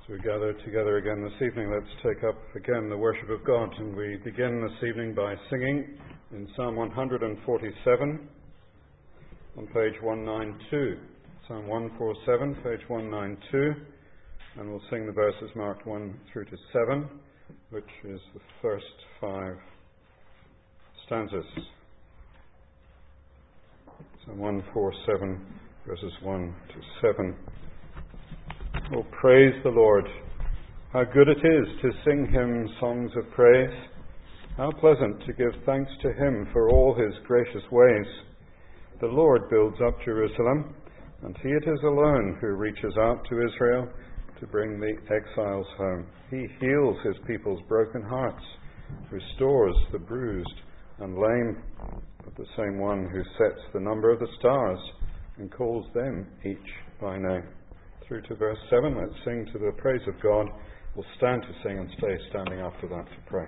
So we gather together again this evening. Let's take up again the worship of God, and we begin this evening by singing in Psalm 147 on page 192. Psalm 147, page 192, and we'll sing the verses marked 1 through to 7, which is the first 5 stanzas. Psalm 147, verses 1 to 7. Oh, praise the Lord. How good it is to sing him songs of praise. How pleasant to give thanks to him for all his gracious ways. The Lord builds up Jerusalem, and he it is alone who reaches out to Israel to bring the exiles home. He heals his people's broken hearts, restores the bruised and lame, but the same one who sets the number of the stars and calls them each by name. Through to verse 7, let's sing to the praise of God. We'll stand to sing and stay standing after that to pray.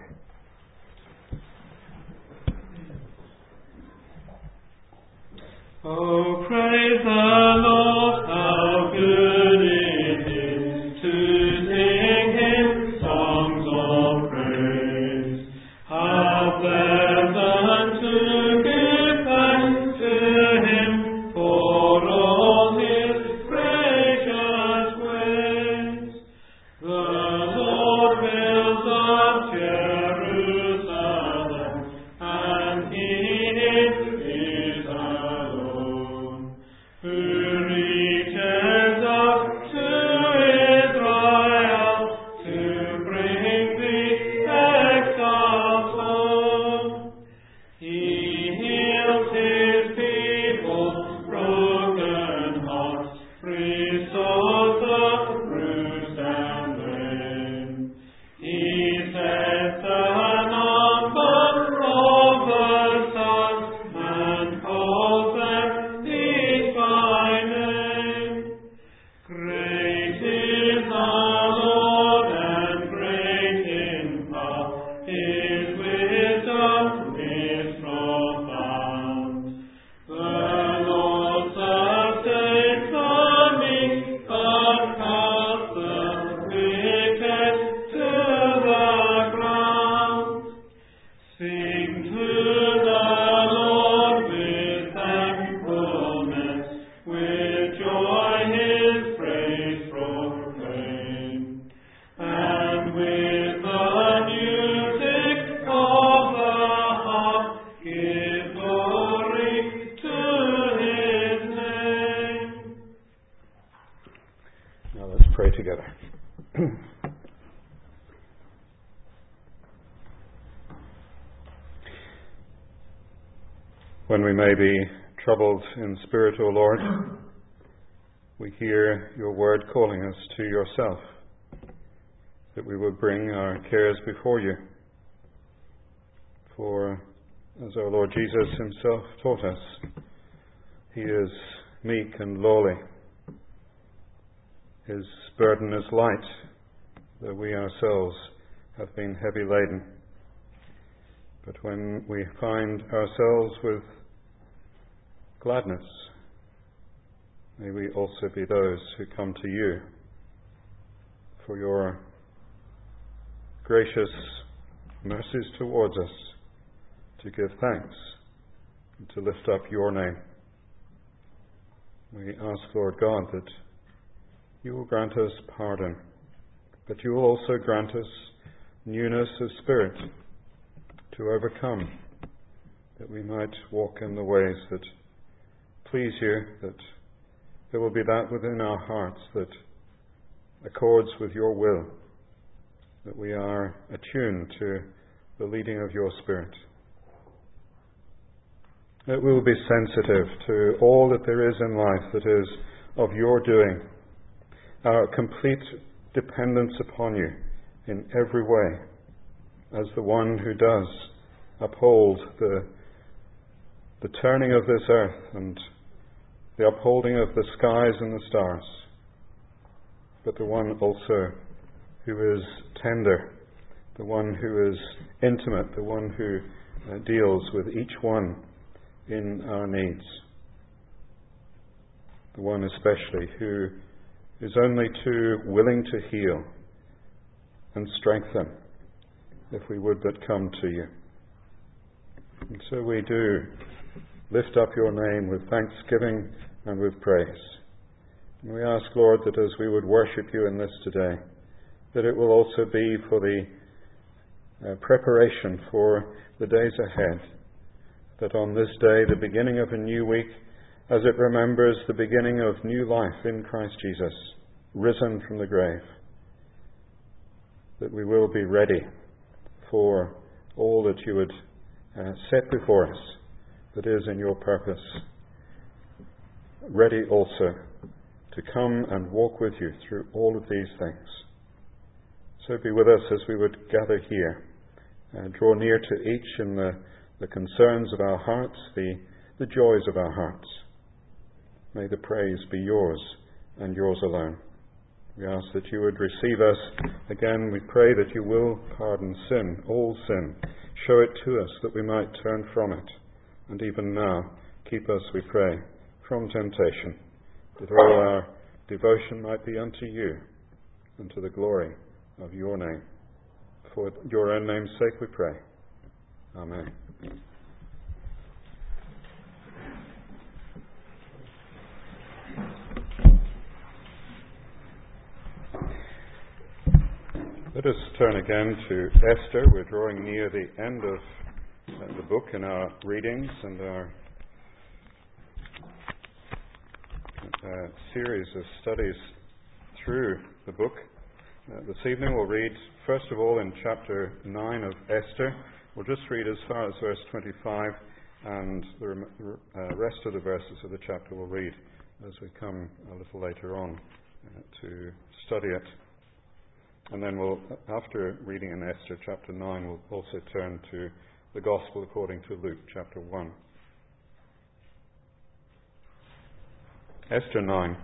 Oh, praise the Lord, how good it is to sing him songs of praise. How pleasant to give thanks to him for all his gracious ways. The Lord builds up Jerusalem, and he is alone, who reaches up to Israel to bring the exiles home. He heals his people's broken hearts, restores the bruised and lame. He sets the number of the stars and calls them each by name. Great is the Lord and great in power. His wisdom is profound. The Lord sustains the meek, but casts the wicked to the ground. Sing to the Lord with thankfulness, with joy his praise proclaim. And with the music of the harp, give glory to his name. Now let's pray together. When we may be troubled in spirit, O Lord, we hear your word calling us to yourself, that we would bring our cares before you. For, as our Lord Jesus himself taught us, he is meek and lowly. His burden is light, though we ourselves have been heavy laden. But when we find ourselves with gladness, may we also be those who come to you for your gracious mercies towards us, to give thanks and to lift up your name. We ask, Lord God, that you will grant us pardon, but you will also grant us newness of spirit to overcome, that we might walk in the ways that please you, that there will be that within our hearts that accords with your will, that we are attuned to the leading of your Spirit, that we will be sensitive to all that there is in life that is of your doing, our complete dependence upon you in every way, as the one who does uphold the turning of this earth and the upholding of the skies and the stars, but the one also who is tender, the one who is intimate, the one who deals with each one in our needs, the one especially who is only too willing to heal and strengthen if we would but come to you. And so we do lift up your name with thanksgiving and with praise. And we ask, Lord, that as we would worship you in this today, that it will also be for the preparation for the days ahead, that on this day, the beginning of a new week, as it remembers the beginning of new life in Christ Jesus, risen from the grave, that we will be ready for all that you would set before us that is in your purpose, ready also to come and walk with you through all of these things. So be with us as we would gather here, draw near to each in the concerns of our hearts, the joys of our hearts. May the praise be yours and yours alone. We ask that you would receive us. Again, we pray that you will pardon sin, all sin. Show it to us that we might turn from it. And even now, keep us, we pray, from temptation, that all our devotion might be unto you and to the glory of your name. For your own name's sake we pray. Amen. Let us turn again to Esther. We're drawing near the end of the book in our readings and our series of studies through the book. This evening we'll read, first of all, in chapter 9 of Esther. We'll just read as far as verse 25, and the rest of the verses of the chapter we'll read as we come a little later on to study it. And then we'll, after reading in Esther chapter 9, we'll also turn to the Gospel according to Luke chapter 1. Esther 9.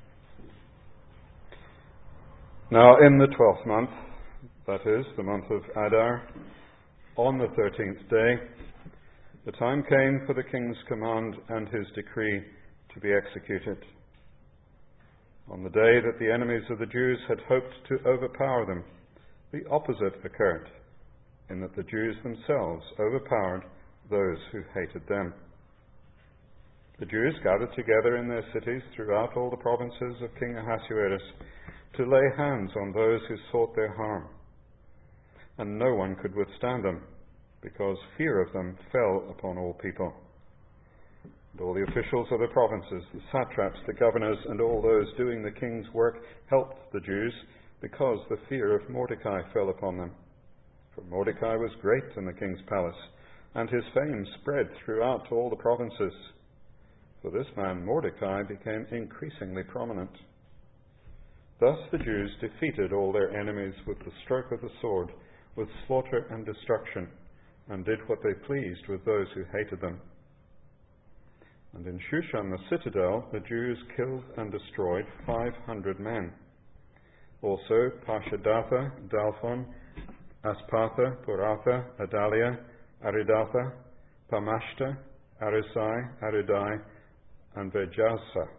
Now in the 12th month, that is, the month of Adar, on the 13th day, the time came for the king's command and his decree to be executed. On the day that the enemies of the Jews had hoped to overpower them, the opposite occurred, in that the Jews themselves overpowered those who hated them. The Jews gathered together in their cities throughout all the provinces of King Ahasuerus to lay hands on those who sought their harm. And no one could withstand them, because fear of them fell upon all people. And all the officials of the provinces, the satraps, the governors, and all those doing the king's work helped the Jews, because the fear of Mordecai fell upon them. For Mordecai was great in the king's palace, and his fame spread throughout all the provinces. For this man Mordecai became increasingly prominent. Thus the Jews defeated all their enemies with the stroke of the sword, with slaughter and destruction, and did what they pleased with those who hated them. And in Shushan the citadel, the Jews killed and destroyed 500 men. Also Pashadatha, Dalphon, Aspatha, Poratha, Adalia, Aridatha, Pamashta, Arisai, Aridai, and Vajezapha,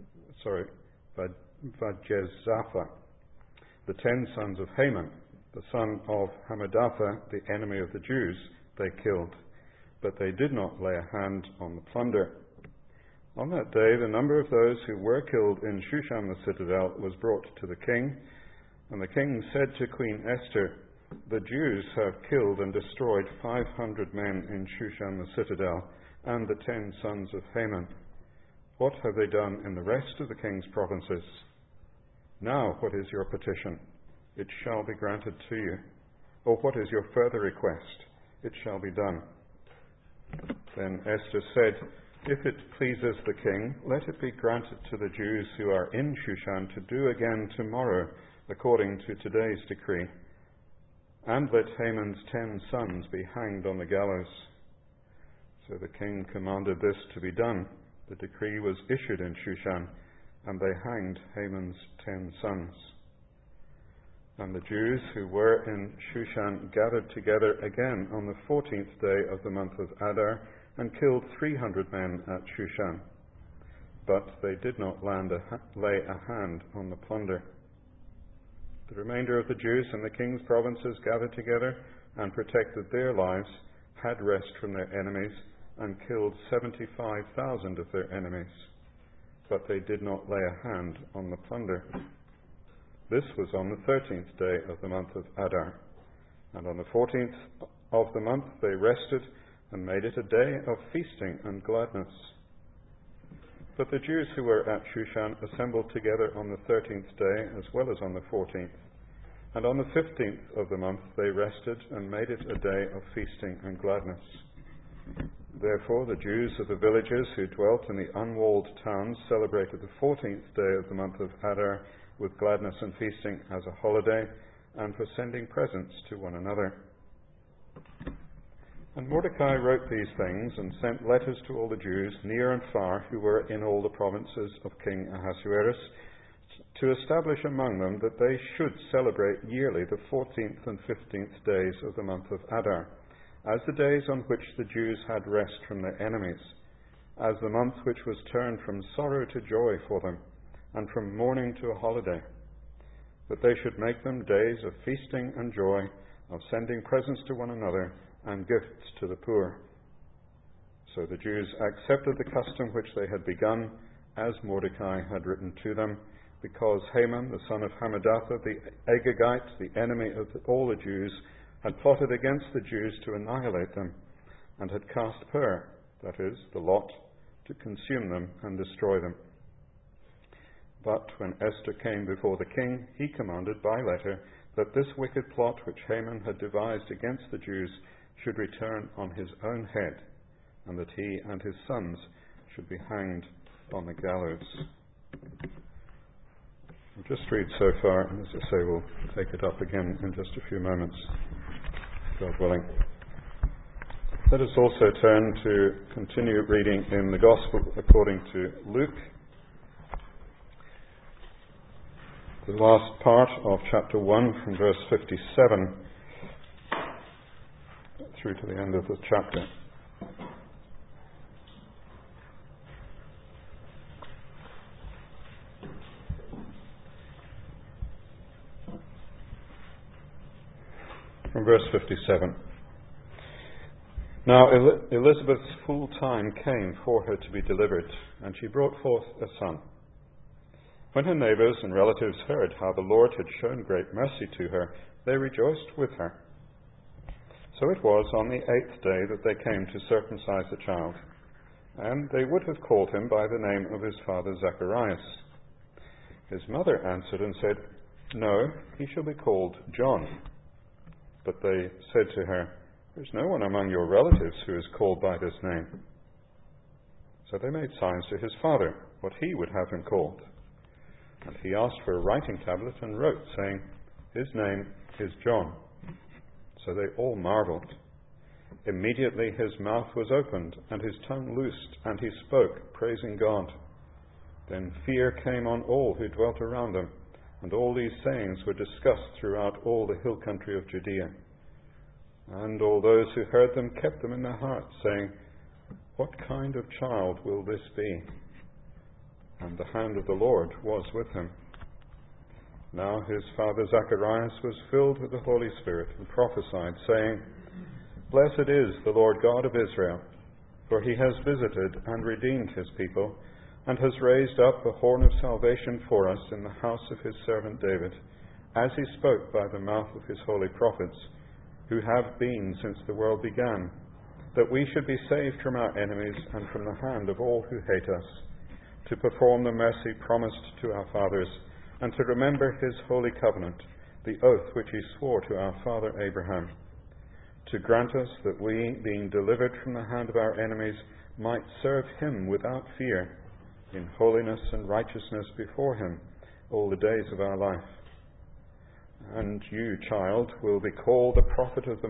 the 10 sons of Haman, the son of Hammedatha, the enemy of the Jews, they killed, but they did not lay a hand on the plunder. On that day, the number of those who were killed in Shushan the citadel was brought to the king, and the king said to Queen Esther, "The Jews have killed and destroyed 500 men in Shushan the citadel, and the 10 sons of Haman. What have they done in the rest of the king's provinces? Now what is your petition? It shall be granted to you. Or what is your further request? It shall be done." Then Esther said, "If it pleases the king, let it be granted to the Jews who are in Shushan to do again tomorrow, according to today's decree. And let Haman's 10 sons be hanged on the gallows." So the king commanded this to be done. The decree was issued in Shushan, and they hanged Haman's 10 sons. And the Jews who were in Shushan gathered together again on the 14th day of the month of Adar, and killed 300 men at Shushan. but they did not lay a hand on the plunder. The remainder of the Jews in the king's provinces gathered together and protected their lives, had rest from their enemies, and killed 75,000 of their enemies. But they did not lay a hand on the plunder. This was on the 13th day of the month of Adar. And on the 14th of the month they rested and made it a day of feasting and gladness. But the Jews who were at Shushan assembled together on the 13th day as well as on the 14th. And on the 15th of the month they rested and made it a day of feasting and gladness. Therefore the Jews of the villages who dwelt in the unwalled towns celebrated the 14th day of the month of Adar with gladness and feasting as a holiday, and for sending presents to one another. And Mordecai wrote these things and sent letters to all the Jews, near and far, who were in all the provinces of King Ahasuerus, to establish among them that they should celebrate yearly the 14th and 15th days of the month of Adar, as the days on which the Jews had rest from their enemies, as the month which was turned from sorrow to joy for them, and from mourning to a holiday, that they should make them days of feasting and joy, of sending presents to one another, and gifts to the poor. So the Jews accepted the custom which they had begun, as Mordecai had written to them, because Haman, the son of Hammedatha, the Agagite, the enemy of all the Jews, had plotted against the Jews to annihilate them, and had cast Pur, that is, the lot, to consume them and destroy them. But when Esther came before the king, he commanded by letter that this wicked plot which Haman had devised against the Jews should return on his own head, and that he and his sons should be hanged on the gallows. I'll just read so far, and as I say, we'll take it up again in just a few moments, God willing. Let us also turn to continue reading in the Gospel according to Luke, the last part of chapter 1 from verse 57 through to the end of the chapter. From verse 57. Now Elizabeth's full time came for her to be delivered, and she brought forth a son. When her neighbours and relatives heard how the Lord had shown great mercy to her, they rejoiced with her. So it was on the 8th day that they came to circumcise the child, and they would have called him by the name of his father Zacharias. His mother answered and said, "No, he shall be called John." But they said to her, "There is no one among your relatives who is called by this name." So they made signs to his father, what he would have him called. And he asked for a writing tablet and wrote, saying, "His name is John." So they all marveled. Immediately his mouth was opened and his tongue loosed, and he spoke, praising God. Then fear came on all who dwelt around them, and all these sayings were discussed throughout all the hill country of Judea. And all those who heard them kept them in their hearts, saying, "What kind of child will this be?" And the hand of the Lord was with him. Now his father Zacharias was filled with the Holy Spirit and prophesied, saying, "Blessed is the Lord God of Israel, for he has visited and redeemed his people, and has raised up a horn of salvation for us in the house of his servant David, as he spoke by the mouth of his holy prophets, who have been since the world began, that we should be saved from our enemies and from the hand of all who hate us, to perform the mercy promised to our fathers, and to remember his holy covenant, the oath which he swore to our father Abraham, to grant us that we, being delivered from the hand of our enemies, might serve him without fear, in holiness and righteousness before him all the days of our life. And you, child, will be called the prophet of the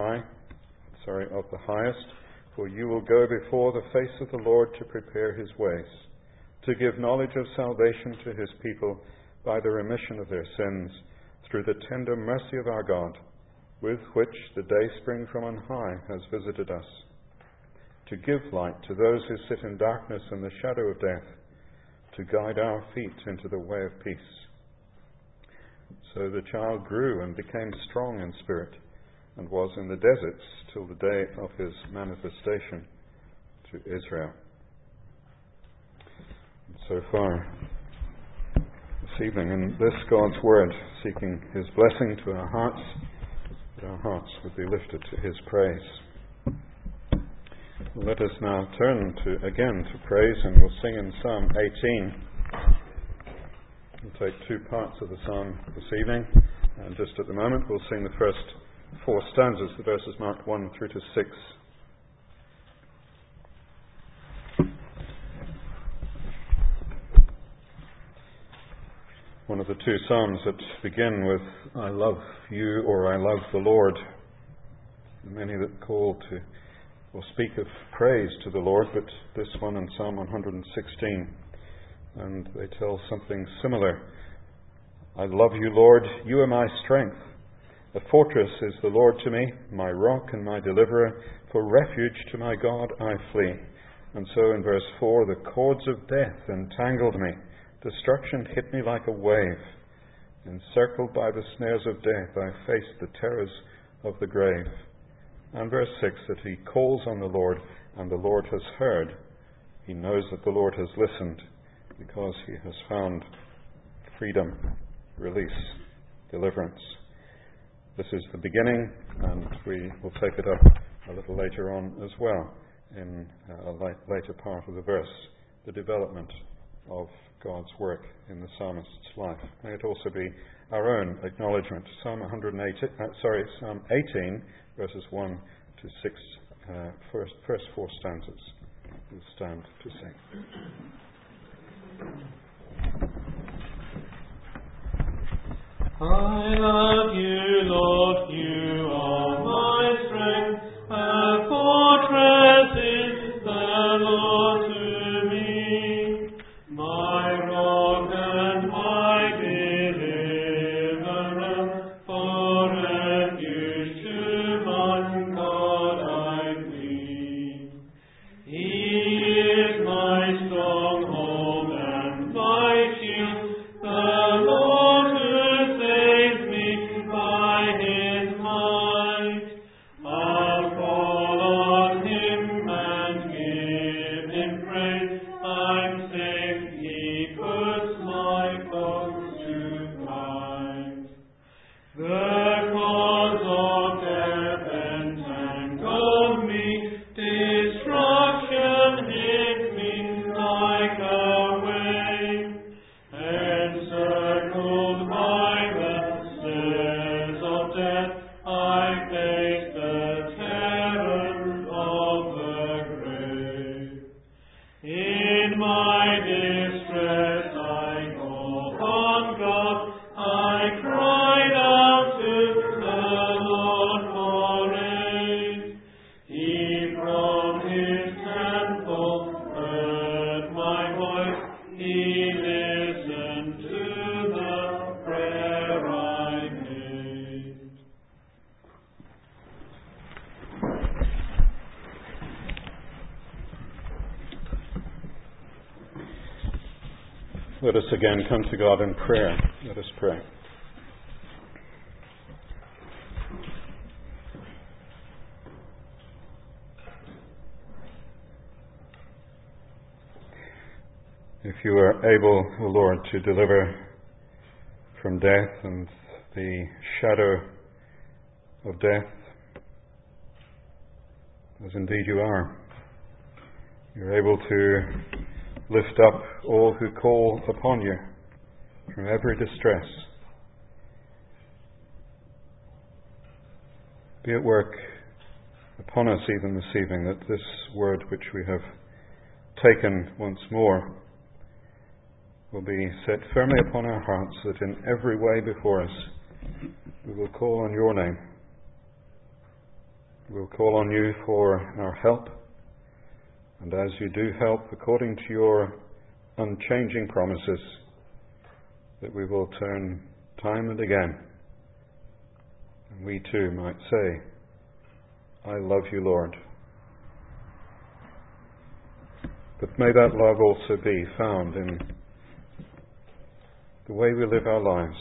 of the Highest, for you will go before the face of the Lord to prepare his ways, to give knowledge of salvation to his people by the remission of their sins, through the tender mercy of our God, with which the dayspring from on high has visited us, to give light to those who sit in darkness and the shadow of death, to guide our feet into the way of peace. So the child grew and became strong in spirit, and was in the deserts till the day of his manifestation to Israel. And so far this evening, in this God's Word, seeking His blessing to our hearts, that our hearts would be lifted to His praise. Let us now turn again to praise, and we'll sing in Psalm 18. We'll take two parts of the psalm this evening, and just at the moment we'll sing the first four stanzas, the verses marked 1 through to 6. One of the two psalms that begin with "I love you" or "I love the Lord." Many that call to or speak of praise to the Lord, but this one in Psalm 116, and they tell something similar. "I love you, Lord, you are my strength. A fortress is the Lord to me, my rock and my deliverer. For refuge to my God I flee." And so in verse 4, "The cords of death entangled me. Destruction hit me like a wave. Encircled by the snares of death, I faced the terrors of the grave." And verse 6, that he calls on the Lord, and the Lord has heard. He knows that the Lord has listened, because he has found freedom, release, deliverance. This is the beginning, and we will take it up a little later on as well, in a later part of the verse, the development of God's work in the psalmist's life. May it also be our own acknowledgement. Psalm 18, verses 1 to 6, first four stanzas. We'll stand to sing. I love you, Lord, you are my strength. A fortress is the Lord to me, my rock and my deliverer. For refuge to my God I flee. He is my stronghold and my shield, the Lord who saves me by His might. I'll call on Him and give Him praise. I'm safe, He puts my foes to flight. The cause of death entangled me, destruction hit me like a wave. Encircled by the snares of death, I face the terror of the grave. In my distress I called on God, I cried out to the Lord for aid. He from His temple heard my voice, He listened to the prayer I made. Let us again come to God in prayer. Let us pray. If you are able, O Lord, to deliver from death and the shadow of death, as indeed you are, you're able to lift up all who call upon you from every distress. Be at work upon us even this evening, that this word which we have taken once more will be set firmly upon our hearts, that in every way before us we will call on your name. We will call on you for our help, and as you do help according to your unchanging promises, that we will turn time and again, and we too might say, "I love you, Lord." But may that love also be found in the way we live our lives.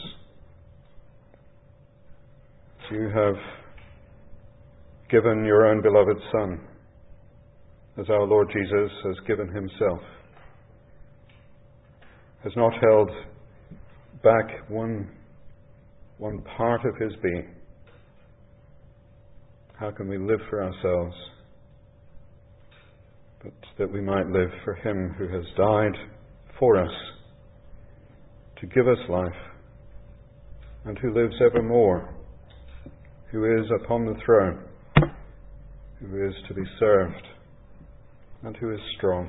You have given your own beloved Son, as our Lord Jesus has given himself, has not held back one part of his being. How can we live for ourselves, but that we might live for him who has died for us to give us life, and who lives evermore, who is upon the throne, who is to be served, and who is strong.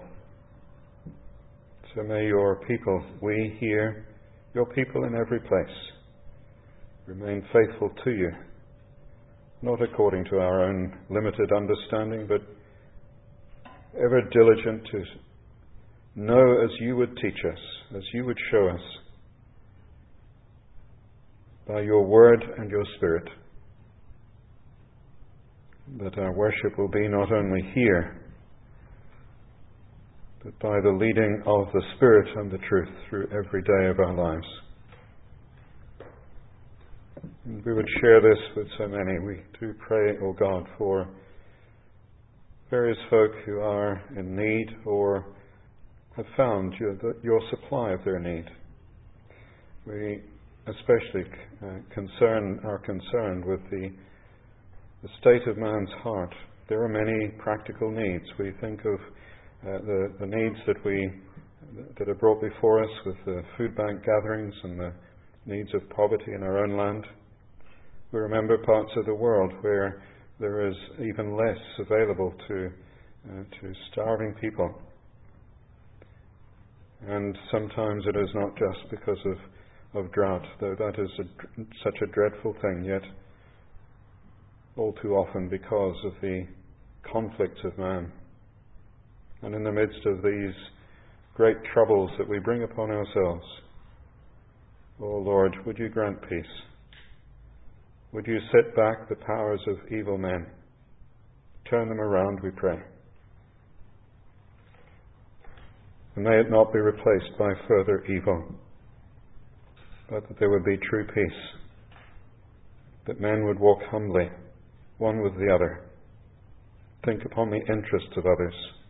So may your people, we here, your people in every place, remain faithful to you, not according to our own limited understanding, but ever diligent to know as you would teach us, as you would show us, by your word and your Spirit, that our worship will be not only here, but by the leading of the Spirit and the truth through every day of our lives. And we would share this with so many. We do pray, O God, for various folk who are in need or have found your supply of their need. We especially are concerned with the state of man's heart. There are many practical needs. We think of the needs that are brought before us with the food bank gatherings and the needs of poverty in our own land. We remember parts of the world where there is even less available to starving people. And sometimes it is not just because of drought, though that is such a dreadful thing, yet all too often because of the conflicts of man. And in the midst of these great troubles that we bring upon ourselves, O Lord, would you grant peace? Would you set back the powers of evil men? Turn them around, we pray. And may it not be replaced by further evil, but that there would be true peace, that men would walk humbly, one with the other, think upon the interests of others.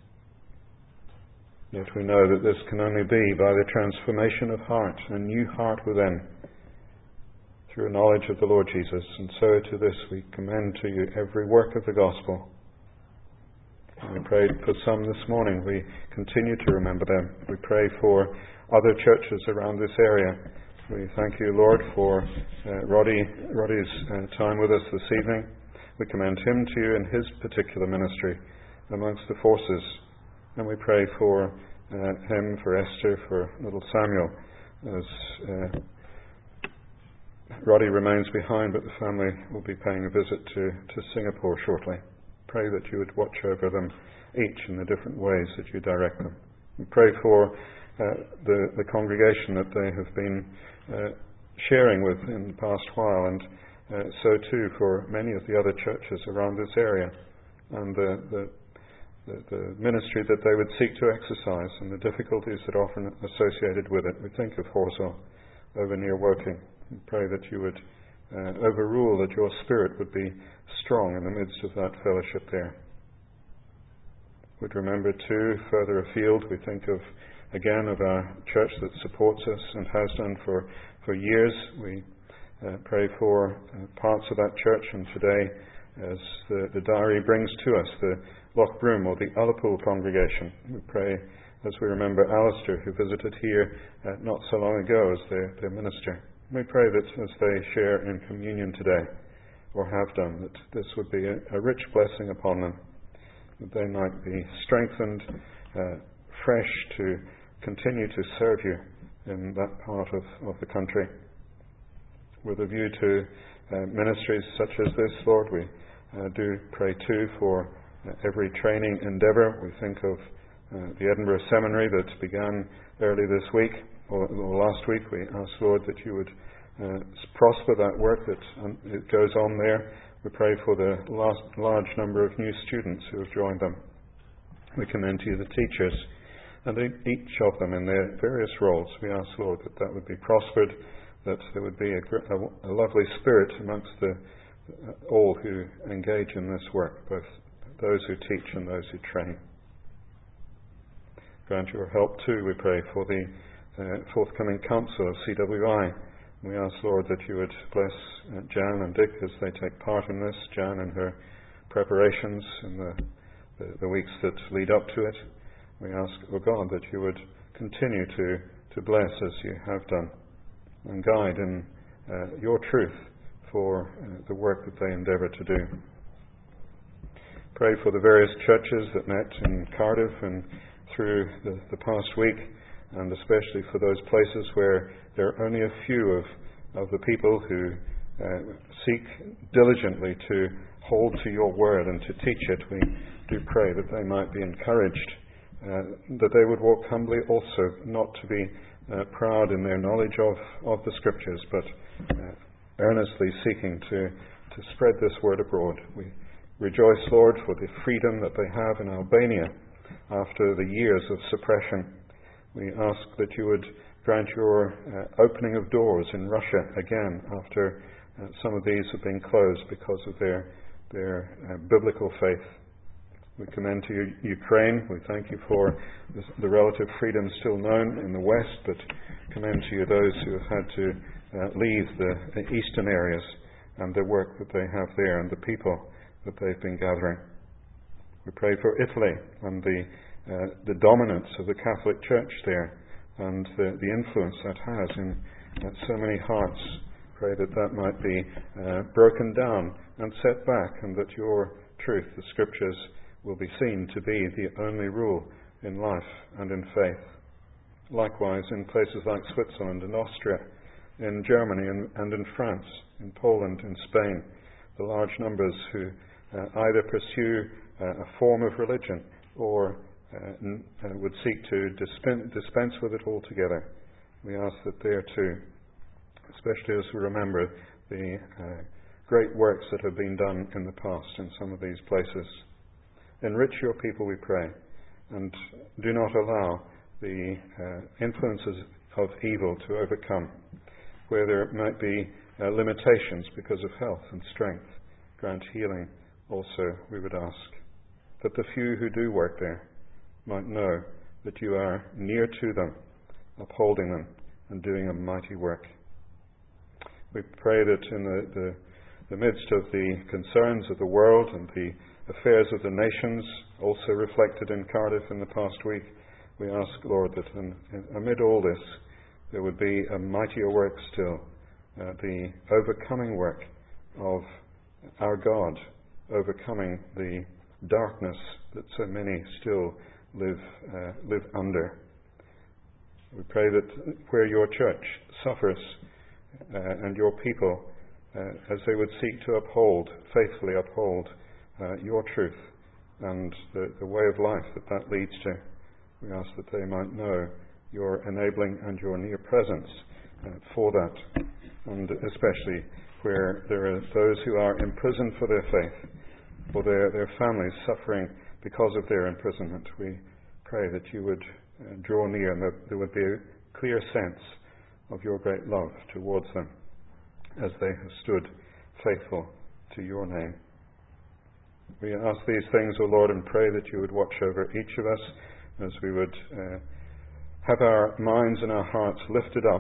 Yet we know that this can only be by the transformation of heart, a new heart within, through a knowledge of the Lord Jesus. And so to this we commend to you every work of the gospel. And we prayed for some this morning. We continue to remember them. We pray for other churches around this area. We thank you, Lord, for Roddy's time with us this evening. We commend him to you in his particular ministry amongst the forces. And we pray for him, for Esther, for little Samuel, as Roddy remains behind, but the family will be paying a visit to Singapore shortly. Pray that you would watch over them each in the different ways that you direct them. We pray for the congregation that they have been sharing with in the past while, and so too for many of the other churches around this area, and the ministry that they would seek to exercise and the difficulties that are often associated with it. We think of Horsell over near Woking. We pray that you would overrule, that your Spirit would be strong in the midst of that fellowship there. We'd remember too, further afield, we think of our church that supports us and has done for years. We pray for parts of that church, and today, as the diary brings to us, the Lochbroom or the Ullapool congregation, we pray as we remember Alistair, who visited here not so long ago as their minister. We pray that as they share in communion today, or have done, that this would be a rich blessing upon them, that they might be strengthened fresh to continue to serve you in that part of the country. With a view to ministries such as this, Lord, we do pray too for every training endeavour. We think of the Edinburgh Seminary that began early this week, or last week. We ask, Lord, that you would prosper that work that it goes on there. We pray for the large number of new students who have joined them. We commend to you the teachers and each of them in their various roles. We ask, Lord, that that would be prospered, that there would be a lovely spirit amongst all who engage in this work, both those who teach and those who train. Grant your help too, we pray, for the forthcoming council of CWI. We ask, Lord, that you would bless Jan and Dick as they take part in this, Jan and her preparations in the weeks that lead up to it. We ask, O God, that you would continue to bless as you have done and guide in your truth for the work that they endeavour to do. Pray for the various churches that met in Cardiff and through the past week, and especially for those places where there are only a few of the people who seek diligently to hold to your word and to teach it. We do pray that they might be encouraged, that they would walk humbly also, not to be proud in their knowledge of the Scriptures, but earnestly seeking to spread this word abroad. We rejoice, Lord, for the freedom that they have in Albania after the years of suppression. We ask that you would grant your opening of doors in Russia again after some of these have been closed because of their biblical faith. We commend to you Ukraine. We thank you for the relative freedom still known in the West, but commend to you those who have had to leave the eastern areas and the work that they have there and the people that they've been gathering. We pray for Italy and the dominance of the Catholic Church there and the influence that has in so many hearts. Pray that that might be broken down and set back, and that your truth, the Scriptures, will be seen to be the only rule in life and in faith. Likewise, in places like Switzerland and Austria, in Germany and in France, in Poland, in Spain, the large numbers who either pursue a form of religion or would seek to dispense with it altogether. We ask that there too, especially as we remember the great works that have been done in the past in some of these places. Enrich your people, we pray, and do not allow the influences of evil to overcome. Where there might be limitations because of health and strength, grant healing also, we would ask. That the few who do work there might know that you are near to them, upholding them and doing a mighty work. We pray that in the midst of the concerns of the world and the affairs of the nations, also reflected in Cardiff in the past week, we ask, Lord, that amid all this, there would be a mightier work still, the overcoming work of our God, overcoming the darkness that so many still live under. We pray that where your church suffers and your people, as they would seek to faithfully uphold your truth and the way of life that leads to, we ask that they might know your enabling and your near presence for that, and especially where there are those who are imprisoned for their faith, or their families suffering because of their imprisonment. We pray that you would draw near and that there would be a clear sense of your great love towards them as they have stood faithful to your name. We ask these things, O Lord, and pray that you would watch over each of us as we would have our minds and our hearts lifted up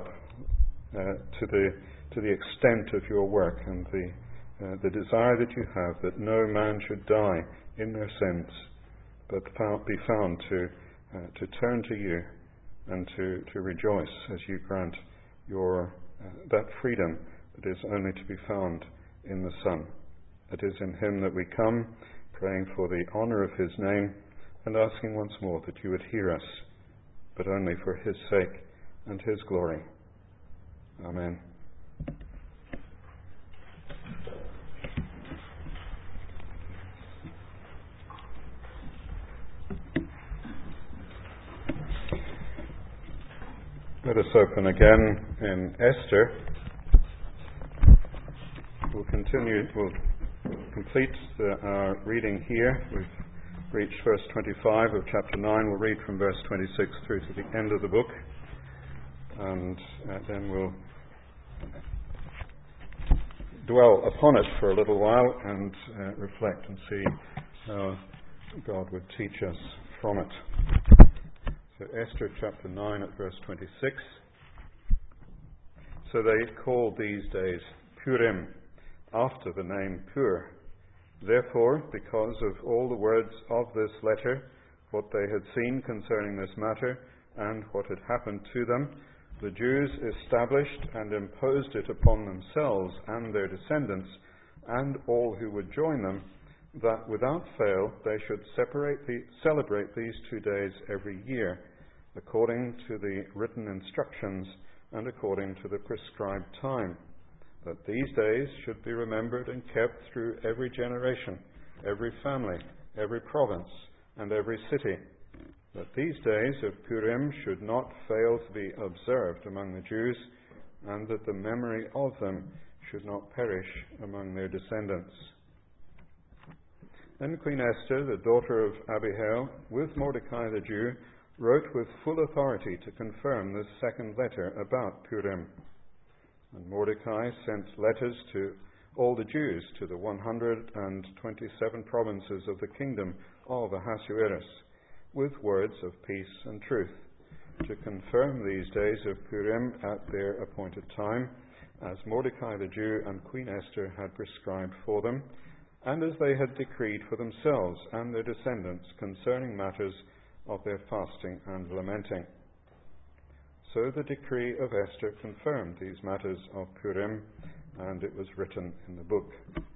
to the extent of your work and the desire that you have that no man should die in their sins, but be found to turn to you and to rejoice as you grant that freedom that is only to be found in the Son. It is in him that we come, praying for the honour of his name and asking once more that you would hear us, but only for his sake and his glory. Amen. Let us open again in Esther. We'll complete our reading here. We've reach verse 25 of chapter 9. We'll read from verse 26 through to the end of the book, and then we'll dwell upon it for a little while and reflect and see how God would teach us from it. So Esther chapter 9 at verse 26. So they called these days Purim, after the name Pur. Therefore, because of all the words of this letter, what they had seen concerning this matter, and what had happened to them, the Jews established and imposed it upon themselves and their descendants, and all who would join them, that without fail they should celebrate these 2 days every year, according to the written instructions and according to the prescribed time, that these days should be remembered and kept through every generation, every family, every province, and every city, that these days of Purim should not fail to be observed among the Jews, and that the memory of them should not perish among their descendants. Then Queen Esther, the daughter of Abihail, with Mordecai the Jew, wrote with full authority to confirm this second letter about Purim. And Mordecai sent letters to all the Jews to the 127 provinces of the kingdom of Ahasuerus, with words of peace and truth, to confirm these days of Purim at their appointed time, as Mordecai the Jew and Queen Esther had prescribed for them, and as they had decreed for themselves and their descendants concerning matters of their fasting and lamenting. So the decree of Esther confirmed these matters of Purim, and it was written in the book.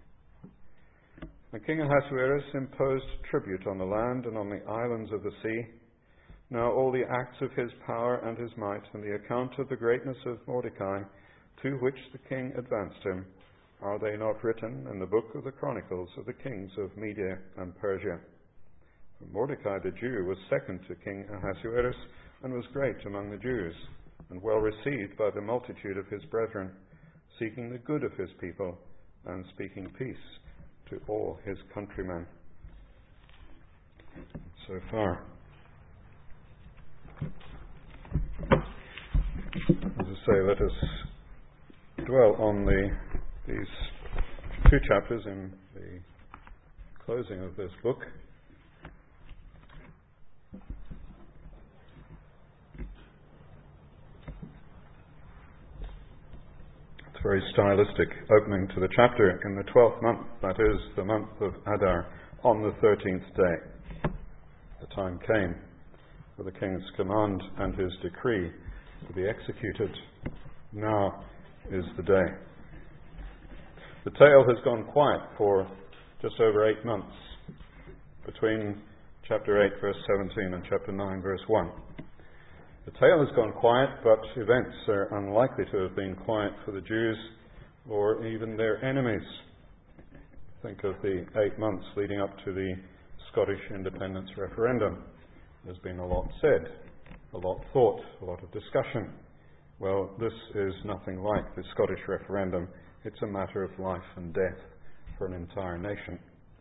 And King Ahasuerus imposed tribute on the land and on the islands of the sea. Now all the acts of his power and his might, and the account of the greatness of Mordecai, to which the king advanced him, are they not written in the book of the Chronicles of the kings of Media and Persia? For Mordecai the Jew was second to King Ahasuerus, and was great among the Jews, and well received by the multitude of his brethren, seeking the good of his people, and speaking peace to all his countrymen. So far. As I say, let us dwell on these 2 chapters in the closing of this book. It's very stylistic opening to the chapter in the 12th month, that is, the month of Adar, on the 13th day. The time came for the king's command and his decree to be executed. Now is the day. The tale has gone quiet for just over 8 months, between chapter 8 verse 17 and chapter 9 verse 1. The tale has gone quiet, but events are unlikely to have been quiet for the Jews or even their enemies. Think of the 8 months leading up to the Scottish independence referendum. There's been a lot said, a lot thought, a lot of discussion. Well, this is nothing like the Scottish referendum. It's a matter of life and death for an entire nation.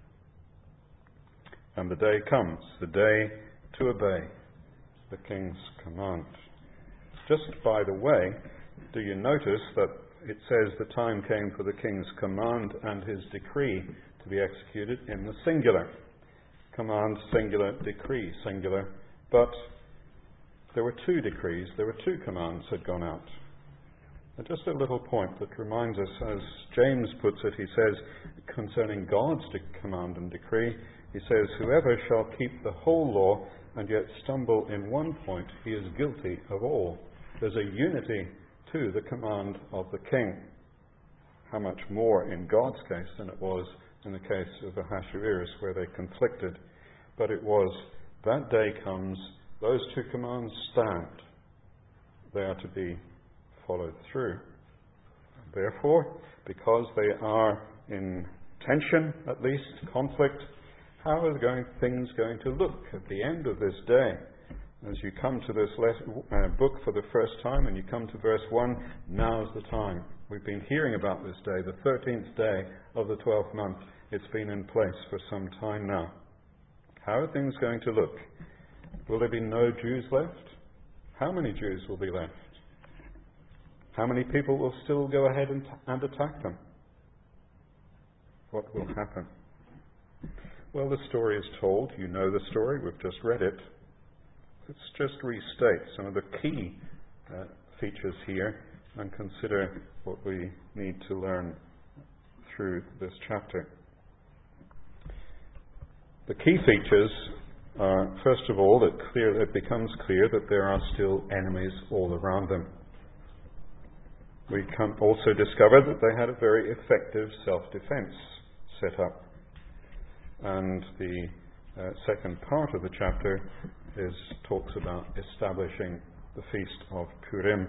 And the day comes, the day to obey the king's command. Just by the way, do you notice that it says the time came for the king's command and his decree to be executed in the singular? Command singular, decree singular. But there were 2 decrees, there were 2 commands had gone out. And just a little point that reminds us, as James puts it, he says, concerning God's command and decree, he says, whoever shall keep the whole law and yet stumble in one point, he is guilty of all. There's a unity to the command of the king. How much more in God's case than it was in the case of Ahasuerus, where they conflicted. But it was, that day comes, those 2 commands stand. They are to be followed through. Therefore, because they are in tension, at least, conflict, how are things going to look at the end of this day? As you come to this book for the first time and you come to verse 1, now's the time. We've been hearing about this day, the 13th day of the 12th month. It's been in place for some time now. How are things going to look? Will there be no Jews left? How many Jews will be left? How many people will still go ahead and attack them? What will happen? Well, the story is told. You know the story. We've just read it. Let's just restate some of the key features here and consider what we need to learn through this chapter. The key features are, first of all, that it becomes clear that there are still enemies all around them. We can also discover that they had a very effective self-defense set up. And the second part of the chapter talks about establishing the Feast of Purim.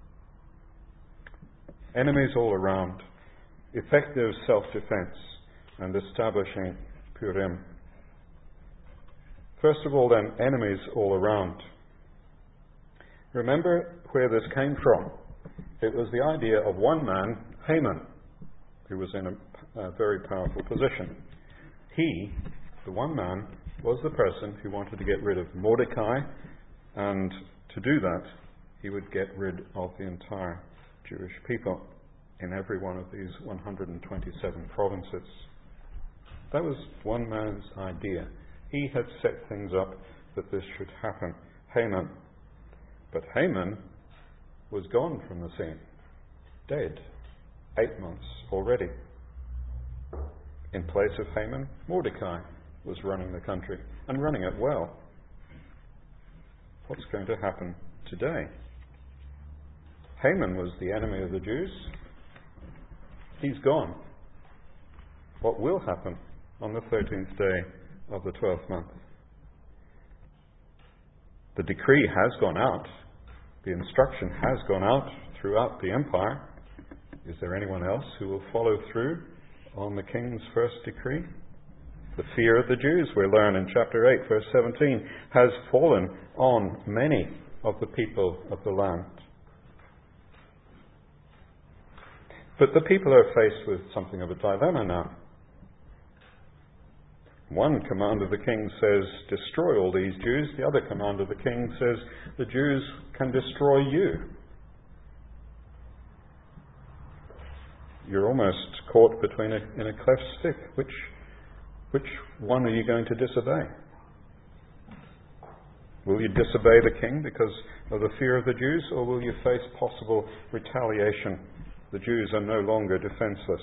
Enemies all around, effective self-defense, and establishing Purim. First of all, then, enemies all around. Remember where this came from. It was the idea of one man, Haman, who was in a very powerful position. He, the one man, was the person who wanted to get rid of Mordecai, and to do that, he would get rid of the entire Jewish people in every one of these 127 provinces. That was one man's idea. He had set things up that this should happen. Haman. But Haman was gone from the scene. Dead. 8 months already. In place of Haman, Mordecai was running the country, and running it well. What's going to happen today? Haman was the enemy of the Jews. He's gone. What will happen on the 13th day of the 12th month? The decree has gone out. The instruction has gone out throughout the empire. Is there anyone else who will follow through on the king's first decree? The fear of the Jews, we learn in chapter 8, verse 17, has fallen on many of the people of the land. But the people are faced with something of a dilemma now. One command of the king says, destroy all these Jews. The other command of the king says, the Jews can destroy you. You're almost caught between in a cleft stick. Which one are you going to disobey? Will you disobey the king because of the fear of the Jews, or will you face possible retaliation? The Jews are no longer defenseless.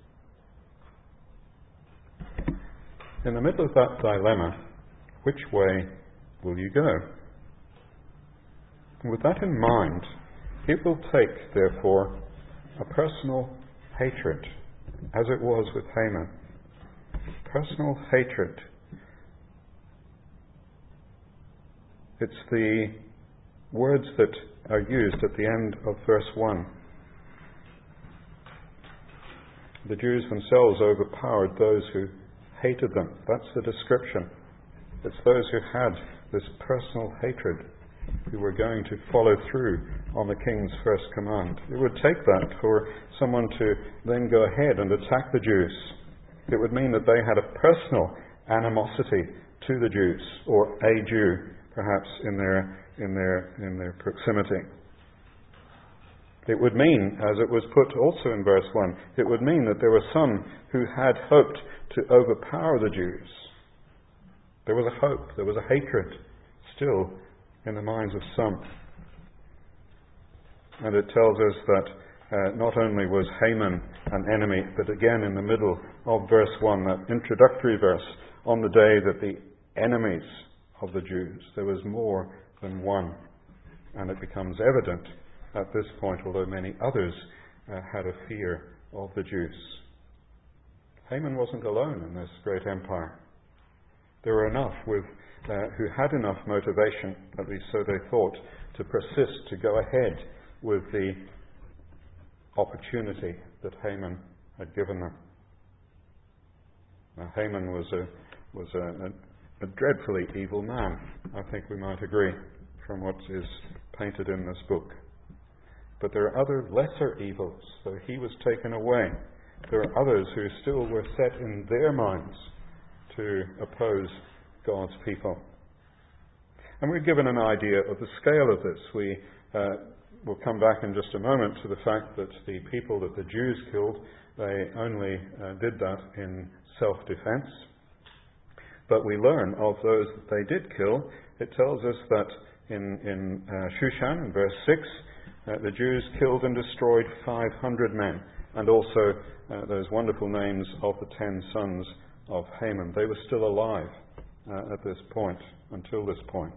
In the middle of that dilemma, which way will you go? And with that in mind, it will take, therefore, a personal hatred, as it was with Haman. Personal hatred. It's the words that are used at the end of verse 1. The Jews themselves overpowered those who hated them. That's the description. It's those who had this personal hatred who were going to follow through on the king's first command. It would take that for someone to then go ahead and attack the Jews. It would mean that they had a personal animosity to the Jews, or a Jew, perhaps in their proximity. It would mean, as it was put also in verse 1, it would mean that there were some who had hoped to overpower the Jews. There was a hope, there was a hatred still in the minds of some. And it tells us that not only was Haman an enemy, but again in the middle of verse 1, that introductory verse, on the day that the enemies of the Jews, there was more than one. And it becomes evident at this point, although many others had a fear of the Jews. Haman wasn't alone in this great empire. There were enough who had enough motivation, at least so they thought, to persist, to go ahead with the opportunity that Haman had given them. Now, Haman was a dreadfully evil man, I think we might agree, from what is painted in this book. But there are other lesser evils, though he was taken away. There are others who still were set in their minds to oppose God's people. And we're given an idea of the scale of this. We'll come back in just a moment to the fact that the people that the Jews killed, they only did that in self-defense. But we learn of those that they did kill. It tells us that in Shushan, in verse 6, the Jews killed and destroyed 500 men, and also those wonderful names of the 10 sons of Haman. They were still alive at this point, until this point.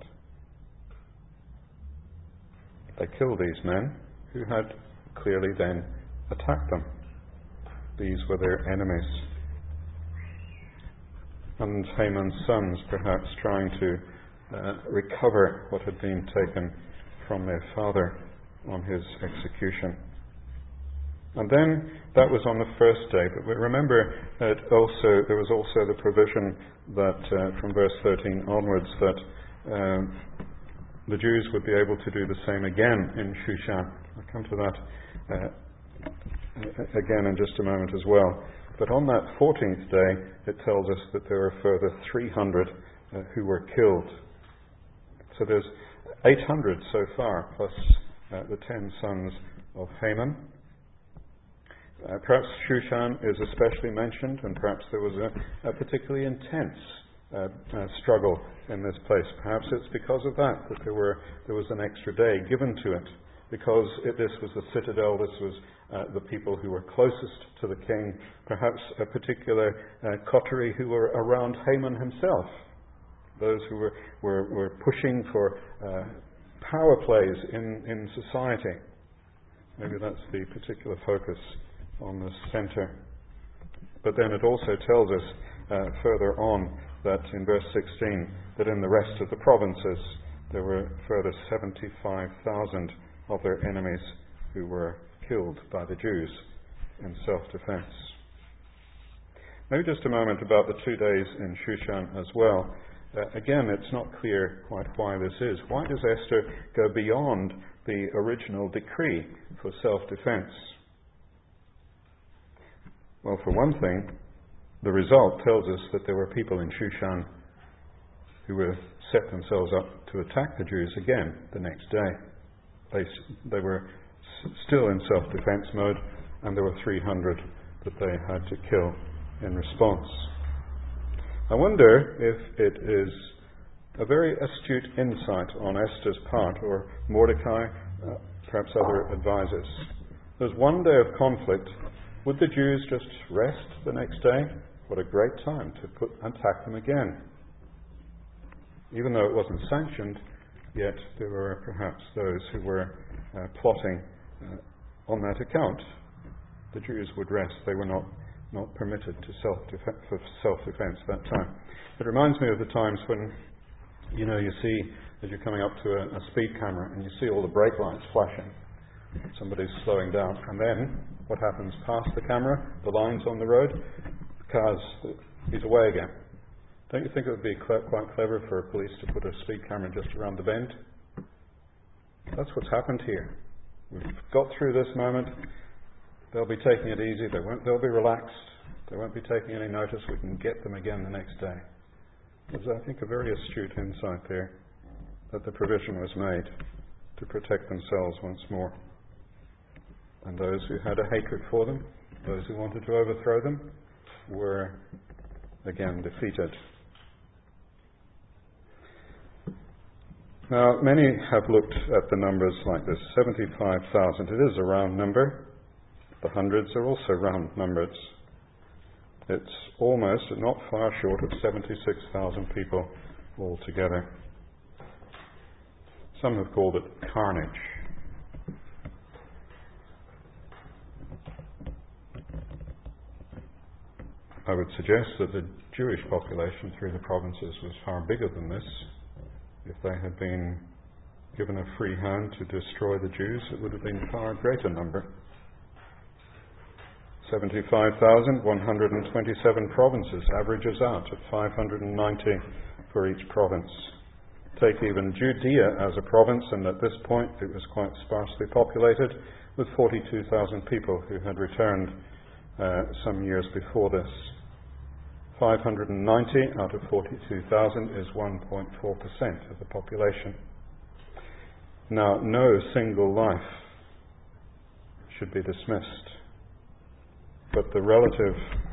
They killed these men who had clearly then attacked them. These were their enemies. And Haman's sons perhaps trying to recover what had been taken from their father on his execution. And then that was on the first day. But we remember that there was also the provision that from verse 13 onwards that the Jews would be able to do the same again in Shushan. I'll come to that again in just a moment as well. But on that 14th day, it tells us that there were further 300 who were killed. So there's 800 so far, plus the 10 sons of Haman. Perhaps Shushan is especially mentioned, and perhaps there was a particularly intense struggle in this place. Perhaps it's because of that there was an extra day given to it, because this was the citadel, this was the people who were closest to the king, perhaps a particular coterie who were around Haman himself, those who were pushing for power plays in society. Maybe that's the particular focus on the centre. But then it also tells us further on that in verse 16 that in the rest of the provinces there were further 75,000 of their enemies who were killed by the Jews in self-defense. Maybe just a moment about the 2 days in Shushan as well. Again, it's not clear quite why this is. Why does Esther go beyond the original decree for self-defense? Well, for one thing, the result tells us that there were people in Shushan who were set themselves up to attack the Jews again the next day. They were still in self-defense mode, and there were 300 that they had to kill in response. I wonder if it is a very astute insight on Esther's part, or Mordecai, perhaps other advisors. There's one day of conflict. Would the Jews just rest the next day? What a great time to attack them again. Even though it wasn't sanctioned, yet there were perhaps those who were plotting on that account. The Jews would rest. They were not permitted to self-defense that time. It reminds me of the times when, you see, as you're coming up to a speed camera and you see all the brake lights flashing. Somebody's slowing down. And then, what happens past the camera, the lines on the road? The car's, he's away again. Don't you think it would be quite clever for police to put a speed camera just around the bend? That's what's happened here. We've got through this moment. They'll be taking it easy. They'll be relaxed. They won't be taking any notice. We can get them again the next day. There's, I think, a very astute insight there that the provision was made to protect themselves once more. And those who had a hatred for them, those who wanted to overthrow them, were again defeated. Now, many have looked at the numbers like this, 75,000. It is a round number. The hundreds are also round numbers. It's almost, not far short of 76,000 people altogether. Some have called it carnage. I would suggest that the Jewish population through the provinces was far bigger than this. If they had been given a free hand to destroy the Jews, it would have been a far greater number. 75,127 provinces averages out at 590 for each province. Take even Judea as a province, and at this point it was quite sparsely populated, with 42,000 people who had returned some years before this. 590 out of 42,000 is 1.4% of the population. Now, no single life should be dismissed, but the relative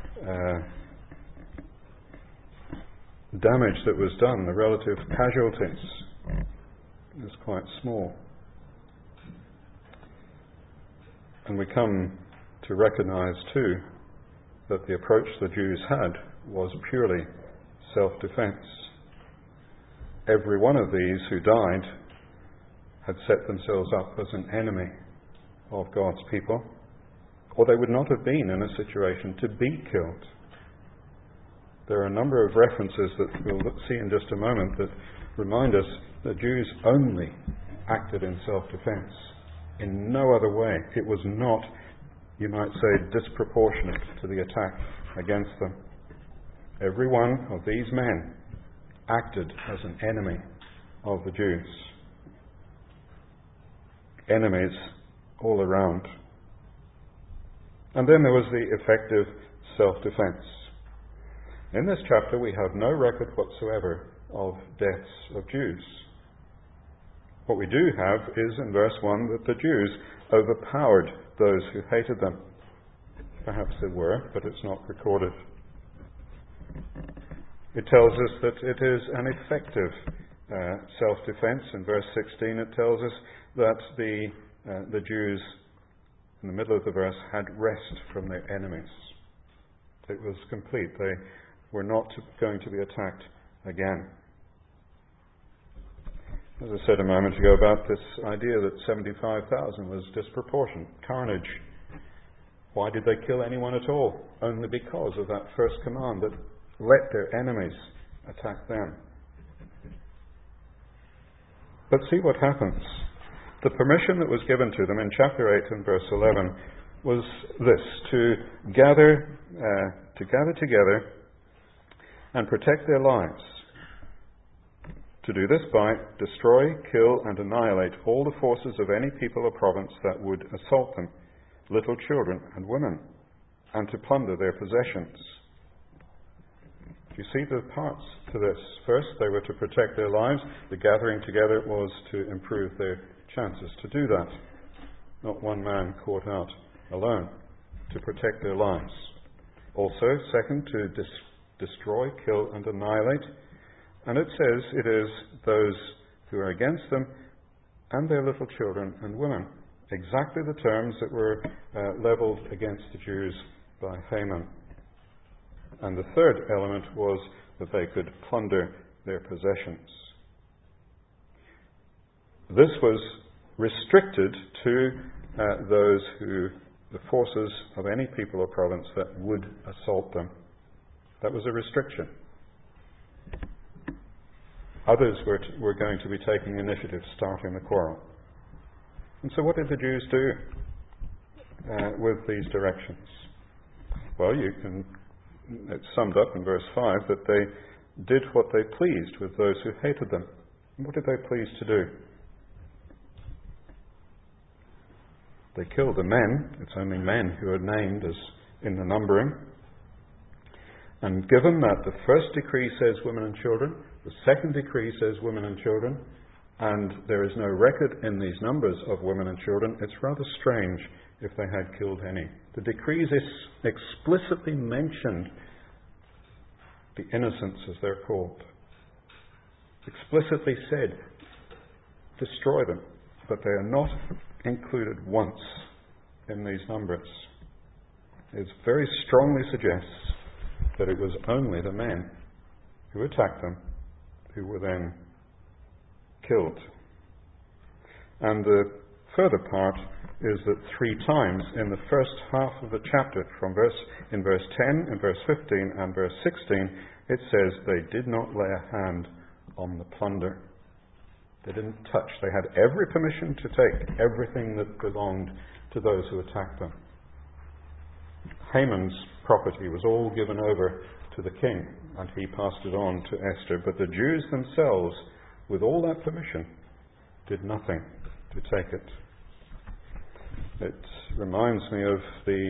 damage that was done, the relative casualties, is quite small. And we come to recognize too that the approach the Jews had was purely self-defense. Every one of these who died had set themselves up as an enemy of God's people, or they would not have been in a situation to be killed. There are a number of references that we'll see in just a moment that remind us that Jews only acted in self-defense, in no other way. It was not, you might say, disproportionate to the attack against them. Every one of these men acted as an enemy of the Jews. Enemies all around. And then there was the effective self-defense. In this chapter we have no record whatsoever of deaths of Jews. What we do have is in verse 1 that the Jews overpowered those who hated them. Perhaps they were, but it's not recorded. It tells us that it is an effective self-defense. In verse 16 it tells us that the Jews, in the middle of the verse, had rest from their enemies. It was complete. They were not going to be attacked again. As I said a moment ago about this idea that 75,000 was disproportionate, carnage. Why did they kill anyone at all? Only because of that first command that let their enemies attack them. But see what happens. The permission that was given to them in chapter 8 and verse 11 was this, to gather together and protect their lives. To do this by destroy, kill, and annihilate all the forces of any people or province that would assault them, little children and women, and to plunder their possessions. You see the parts to this. First, they were to protect their lives. The gathering together was to improve their chances to do that. Not one man caught out alone. To protect their lives. Also, second, to destroy, kill, and annihilate. And it says it is those who are against them and their little children and women. Exactly the terms that were levelled against the Jews by Haman. And the third element was that they could plunder their possessions. This was restricted to the forces of any people or province that would assault them. That was a restriction. Others were going to be taking initiative, starting the quarrel. And so what did the Jews do with these directions? Well, it's summed up in verse 5 that they did what they pleased with those who hated them. And what did they please to do? They killed the men. It's only men who are named as in the numbering. And given that the first decree says women and children, the second decree says women and children, and there is no record in these numbers of women and children, it's rather strange if they had killed any. The decrees explicitly mentioned the innocents, as they're called. Explicitly said, destroy them, but they are not included once in these numbers. It very strongly suggests that it was only the men who attacked them who were then killed. And the further part is that 3 times in the first half of the chapter, in verse 10, in verse 15 and verse 16, it says they did not lay a hand on the plunder. They didn't touch. They had every permission to take everything that belonged to those who attacked them. Haman's property was all given over to the king, and he passed it on to Esther. But the Jews themselves, with all that permission, did nothing to take it. It reminds me of the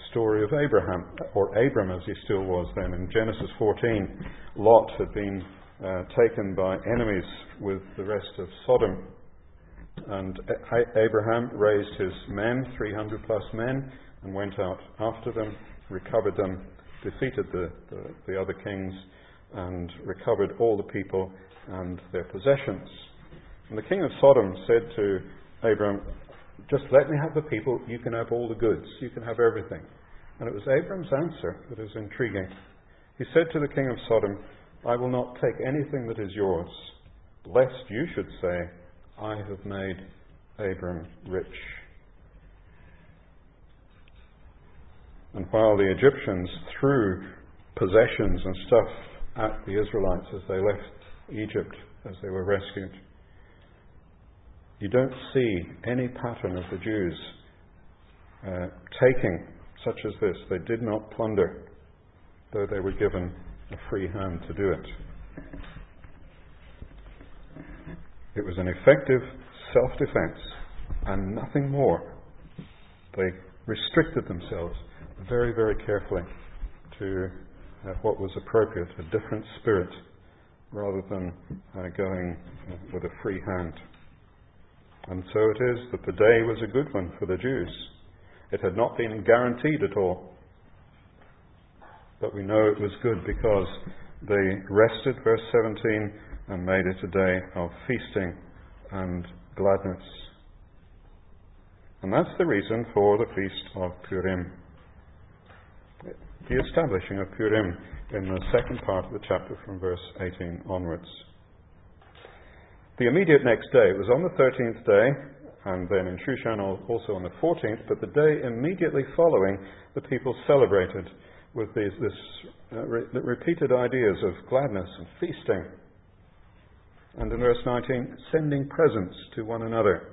story of Abraham, or Abram as he still was then. In Genesis 14, Lot had been taken by enemies with the rest of Sodom. And Abraham raised his men, 300 plus men, and went out after them, recovered them, defeated the other kings, and recovered all the people and their possessions. And the king of Sodom said to Abram, just let me have the people, you can have all the goods, you can have everything. And it was Abram's answer that is intriguing. He said to the king of Sodom, I will not take anything that is yours, lest you should say, I have made Abram rich. And while the Egyptians threw possessions and stuff at the Israelites as they left Egypt, as they were rescued, you don't see any pattern of the Jews taking such as this. They did not plunder, though they were given a free hand to do it. It was an effective self-defense and nothing more. They restricted themselves very, very carefully to what was appropriate, a different spirit, rather than going with a free hand. And so it is that the day was a good one for the Jews. It had not been guaranteed at all. But we know it was good because they rested, verse 17, and made it a day of feasting and gladness. And that's the reason for the feast of Purim. The establishing of Purim in the second part of the chapter from verse 18 onwards. The immediate next day, it was on the 13th day, and then in Shushan also on the 14th, but the day immediately following, the people celebrated with the repeated ideas of gladness and feasting. And in verse 19, sending presents to one another.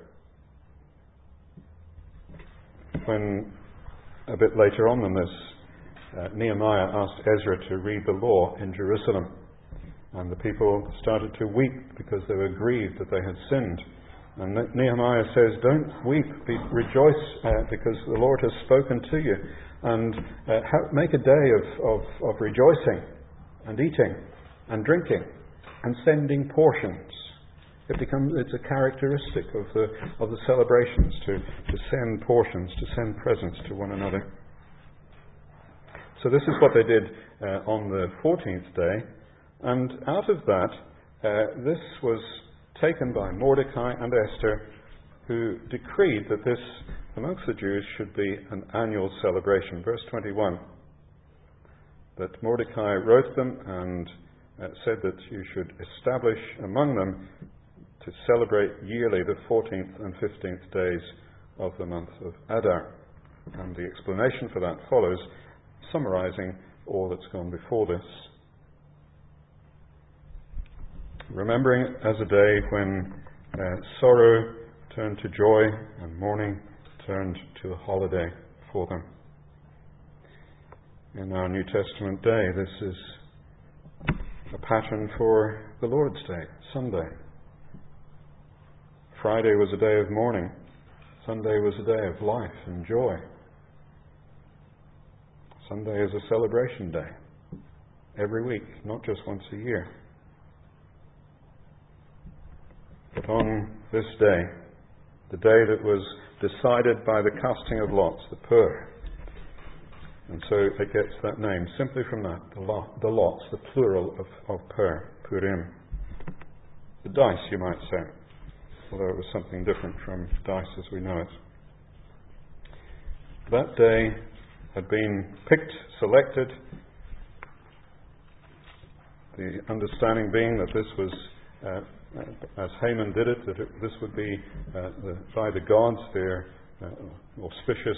When, a bit later on than this, Nehemiah asked Ezra to read the law in Jerusalem. And the people started to weep because they were grieved that they had sinned. And Nehemiah says, don't weep, rejoice because the Lord has spoken to you. And make a day of rejoicing and eating and drinking and sending portions. It's a characteristic of the celebrations to send portions, to send presents to one another. So this is what they did on the 14th day. And out of that, this was taken by Mordecai and Esther, who decreed that this, amongst the Jews, should be an annual celebration. Verse 21, that Mordecai wrote them and said that you should establish among them to celebrate yearly the 14th and 15th days of the month of Adar. And the explanation for that follows, summarizing all that's gone before this. Remembering it as a day when sorrow turned to joy and mourning turned to a holiday for them. In our New Testament day, this is a pattern for the Lord's Day, Sunday. Friday was a day of mourning. Sunday was a day of life and joy. Sunday is a celebration day. Every week, not just once a year. But on this day, the day that was decided by the casting of lots, the Pur. And so it gets that name simply from that, the lots, the plural of Pur, Purim. The dice, you might say, although it was something different from dice as we know it. That day had been picked, selected, the understanding being that this was, as Haman did it, that this would be by the gods, their auspicious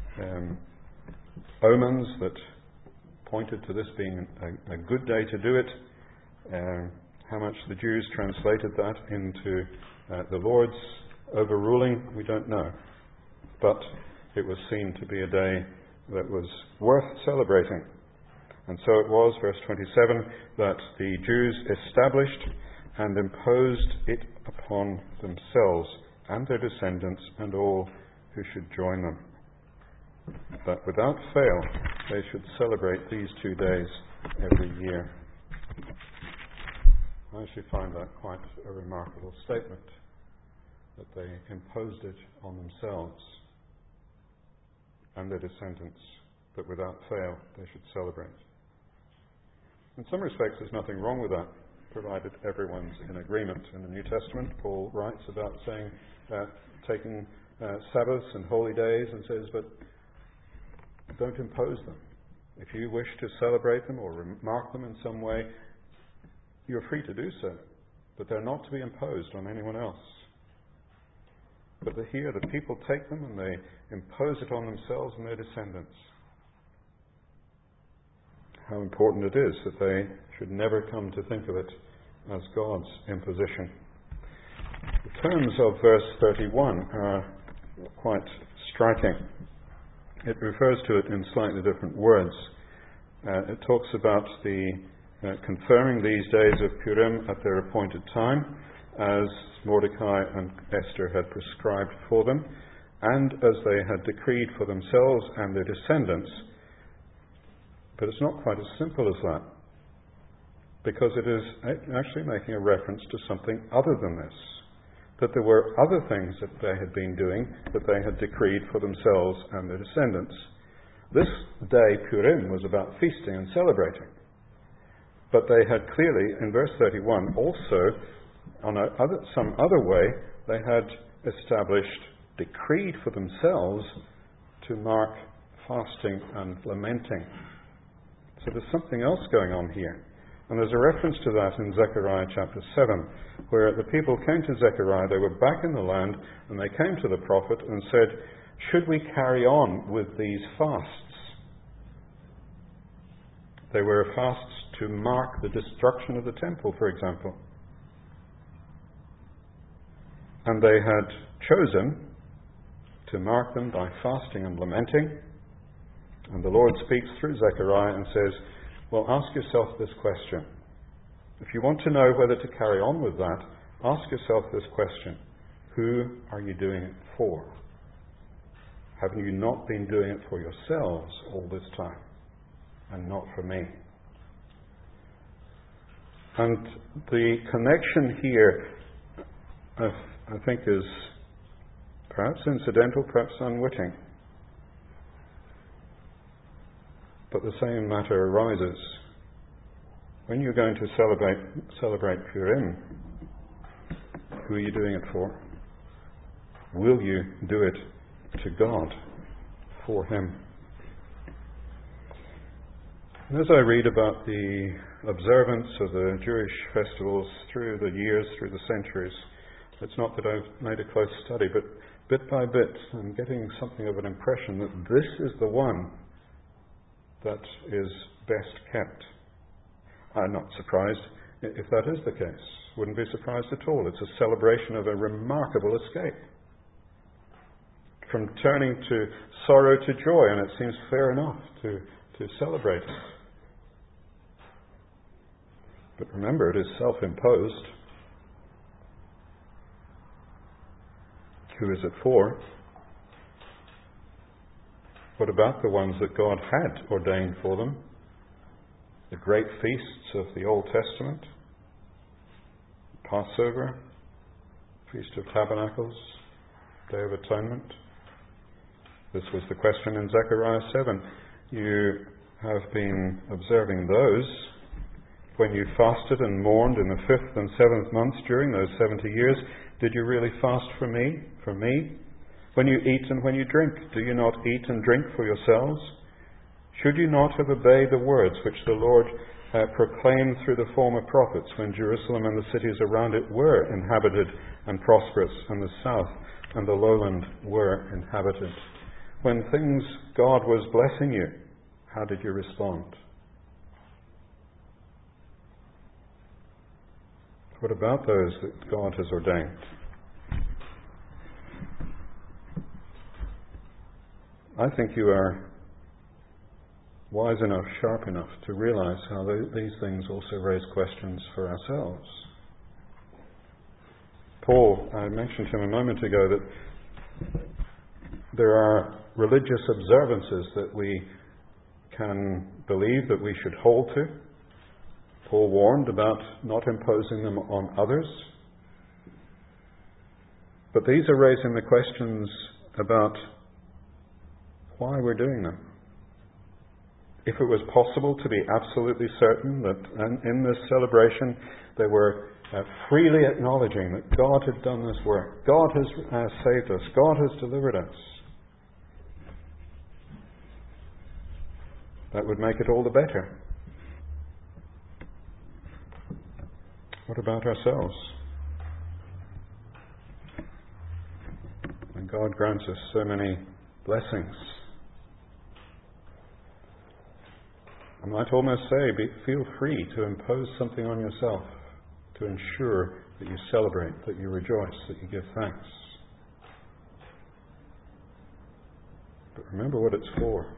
omens that pointed to this being a good day to do it. How much the Jews translated that into the Lord's overruling, we don't know. But it was seen to be a day that was worth celebrating. And so it was, verse 27, that the Jews established and imposed it upon themselves and their descendants and all who should join them. that without fail they should celebrate these 2 days every year. I actually find that quite a remarkable statement, that they imposed it on themselves and their descendants, that without fail they should celebrate. In some respects there's nothing wrong with that, provided everyone's in agreement. In the New Testament, Paul writes about saying, taking Sabbaths and holy days, and says, but don't impose them. If you wish to celebrate them or mark them in some way, you're free to do so, but they're not to be imposed on anyone else. But here the people take them and they impose it on themselves and their descendants. How important it is that they should never come to think of it as God's imposition. The terms of verse 31 are quite striking. It refers to it in slightly different words. It talks about the confirming these days of Purim at their appointed time, as Mordecai and Esther had prescribed for them, and as they had decreed for themselves and their descendants. But it's not quite as simple as that, because it is actually making a reference to something other than this, that there were other things that they had been doing that they had decreed for themselves and their descendants. This day, Purim, was about feasting and celebrating. But they had clearly, in verse 31, also, on some other way, they had established, decreed for themselves to mark fasting and lamenting. So there's something else going on here. And there's a reference to that in Zechariah chapter 7, where the people came to Zechariah, they were back in the land, and they came to the prophet and said, should we carry on with these fasts? They were fasts to mark the destruction of the temple, for example. And they had chosen to mark them by fasting and lamenting. And the Lord speaks through Zechariah and says, well, ask yourself this question. If you want to know whether to carry on with that, ask yourself this question. Who are you doing it for? Have you not been doing it for yourselves all this time, and not for me? And the connection here, I think, is perhaps incidental, perhaps unwitting. But the same matter arises. When you're going to celebrate Purim, who are you doing it for? Will you do it to God, for Him? And as I read about the observance of the Jewish festivals through the years, through the centuries, it's not that I've made a close study, but bit by bit I'm getting something of an impression that this is the one that is best kept. I'm not surprised if that is the case. Wouldn't be surprised at all. It's a celebration of a remarkable escape from turning to sorrow to joy, and it seems fair enough to celebrate it. But remember, it is self-imposed. Who is it for? What about the ones that God had ordained for them? The great feasts of the Old Testament, Passover, Feast of Tabernacles, Day of Atonement. This was the question in Zechariah 7. You have been observing those when you fasted and mourned in the 5th and 7th months during those 70 years. Did you really fast for me? For me? When you eat and when you drink, do you not eat and drink for yourselves? Should you not have obeyed the words which the Lord proclaimed through the former prophets when Jerusalem and the cities around it were inhabited and prosperous, and the south and the lowland were inhabited? When things God was blessing you, how did you respond? What about those that God has ordained? I think you are wise enough, sharp enough to realize how these things also raise questions for ourselves. Paul, I mentioned to him a moment ago that there are religious observances that we can believe that we should hold to. Paul warned about not imposing them on others. But these are raising the questions about why we're doing them. If it was possible to be absolutely certain that in this celebration they were freely acknowledging that God had done this work, God has saved us, God has delivered us, that would make it all the better. What about ourselves? And God grants us so many blessings. I might almost say, feel free to impose something on yourself to ensure that you celebrate, that you rejoice, that you give thanks. But remember what it's for.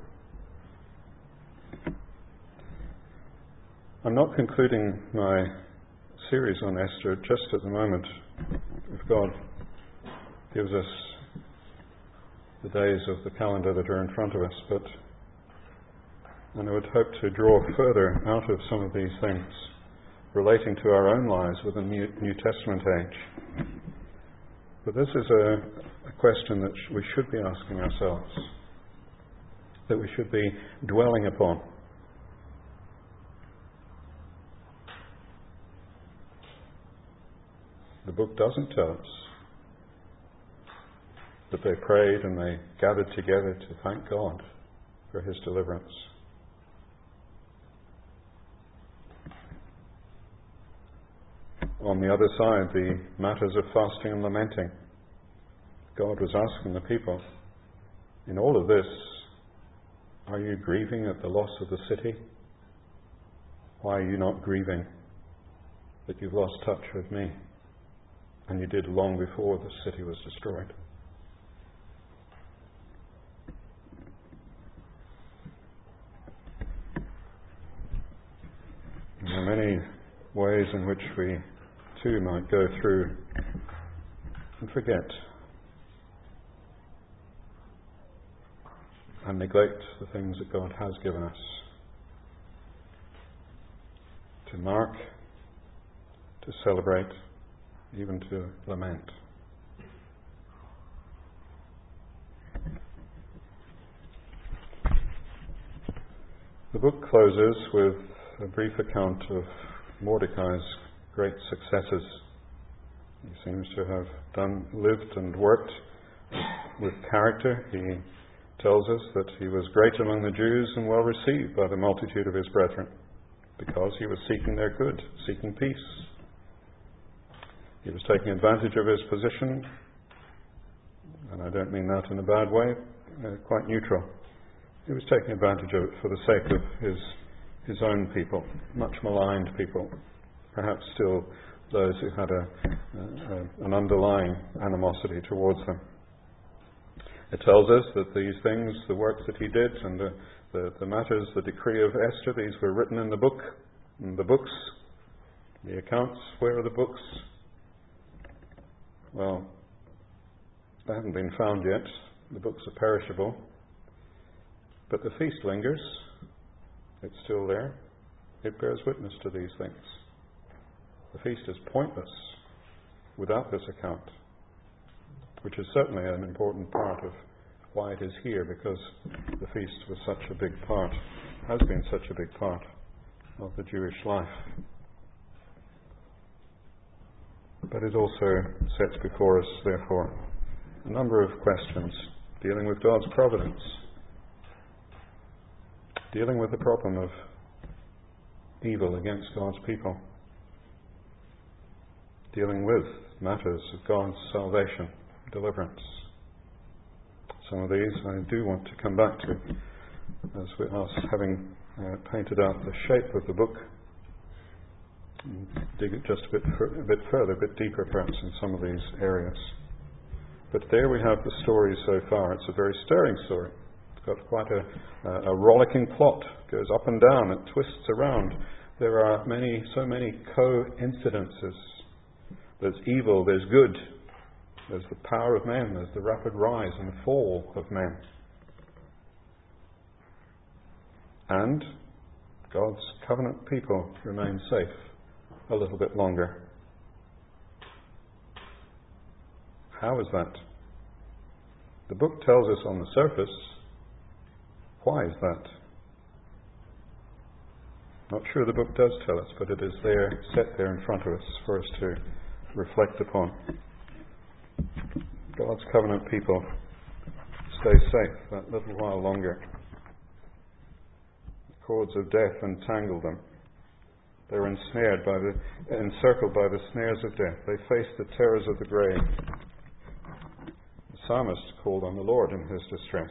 I'm not concluding my series on Esther just at the moment. If God gives us the days of the calendar that are in front of us, and I would hope to draw further out of some of these things relating to our own lives within the New Testament age. But this is a question that we should be asking ourselves, that we should be dwelling upon. The book doesn't tell us that they prayed and they gathered together to thank God for His deliverance. On the other side, the matters of fasting and lamenting. God was asking the people, in all of this, are you grieving at the loss of the city? Why are you not grieving that you've lost touch with me? And you did long before the city was destroyed. There are many ways in which we too might go through and forget and neglect the things that God has given us. To mark, to celebrate, even to lament. The book closes with a brief account of Mordecai's great successes. He seems to have lived and worked with character. He tells us that he was great among the Jews and well received by the multitude of his brethren, because he was seeking their good, seeking peace. He was taking advantage of his position, and I don't mean that in a bad way, quite neutral. He was taking advantage of it for the sake of his own people, much maligned people, perhaps still those who had an underlying animosity towards them. It tells us that these things, the work that he did, and the matters, the decree of Esther, these were written in the book, in the books, the accounts. Where are the books? Well, they haven't been found yet. The books are perishable. But the feast lingers. It's still there. It bears witness to these things. The feast is pointless without this account, which is certainly an important part of why it is here, because the feast was such a big part, has been such a big part of the Jewish life. But it also sets before us, therefore, a number of questions dealing with God's providence, dealing with the problem of evil against God's people, dealing with matters of God's salvation, deliverance. Some of these I do want to come back to, as we are having painted out the shape of the book, and dig it just a bit further, a bit deeper perhaps in some of these areas. But there we have the story so far. It's a very stirring story. It's got quite a rollicking plot. It goes up and down, it twists around. There are so many coincidences. There's evil, there's good, there's the power of men, there's the rapid rise and fall of men. And God's covenant people remain safe a little bit longer. How is that? The book tells us on the surface. Why is that? Not sure the book does tell us, but it is there, set there in front of us for us to reflect upon. God's covenant people stay safe that little while longer. The cords of death entangle them. They're encircled by the snares of death. They face the terrors of the grave. The psalmist called on the Lord in his distress.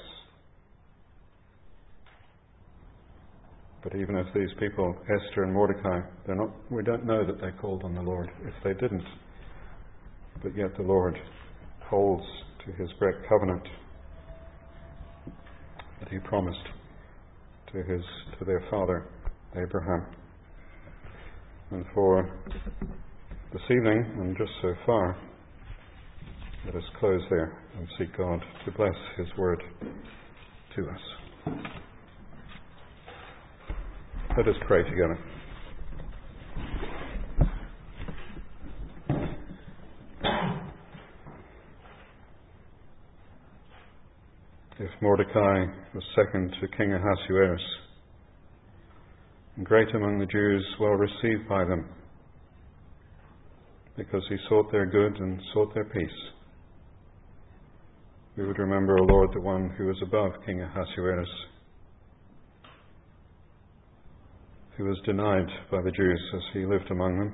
But even if these people, Esther and Mordecai, we don't know that they called on the Lord if they didn't. But yet the Lord holds to his great covenant that he promised to their father Abraham. And for this evening, and just so far, let us close there and seek God to bless his word to us. Let us pray together. If Mordecai was second to King Ahasuerus, and great among the Jews, well received by them, because he sought their good and sought their peace, we would remember, O Lord, the one who was above King Ahasuerus, who was denied by the Jews as he lived among them,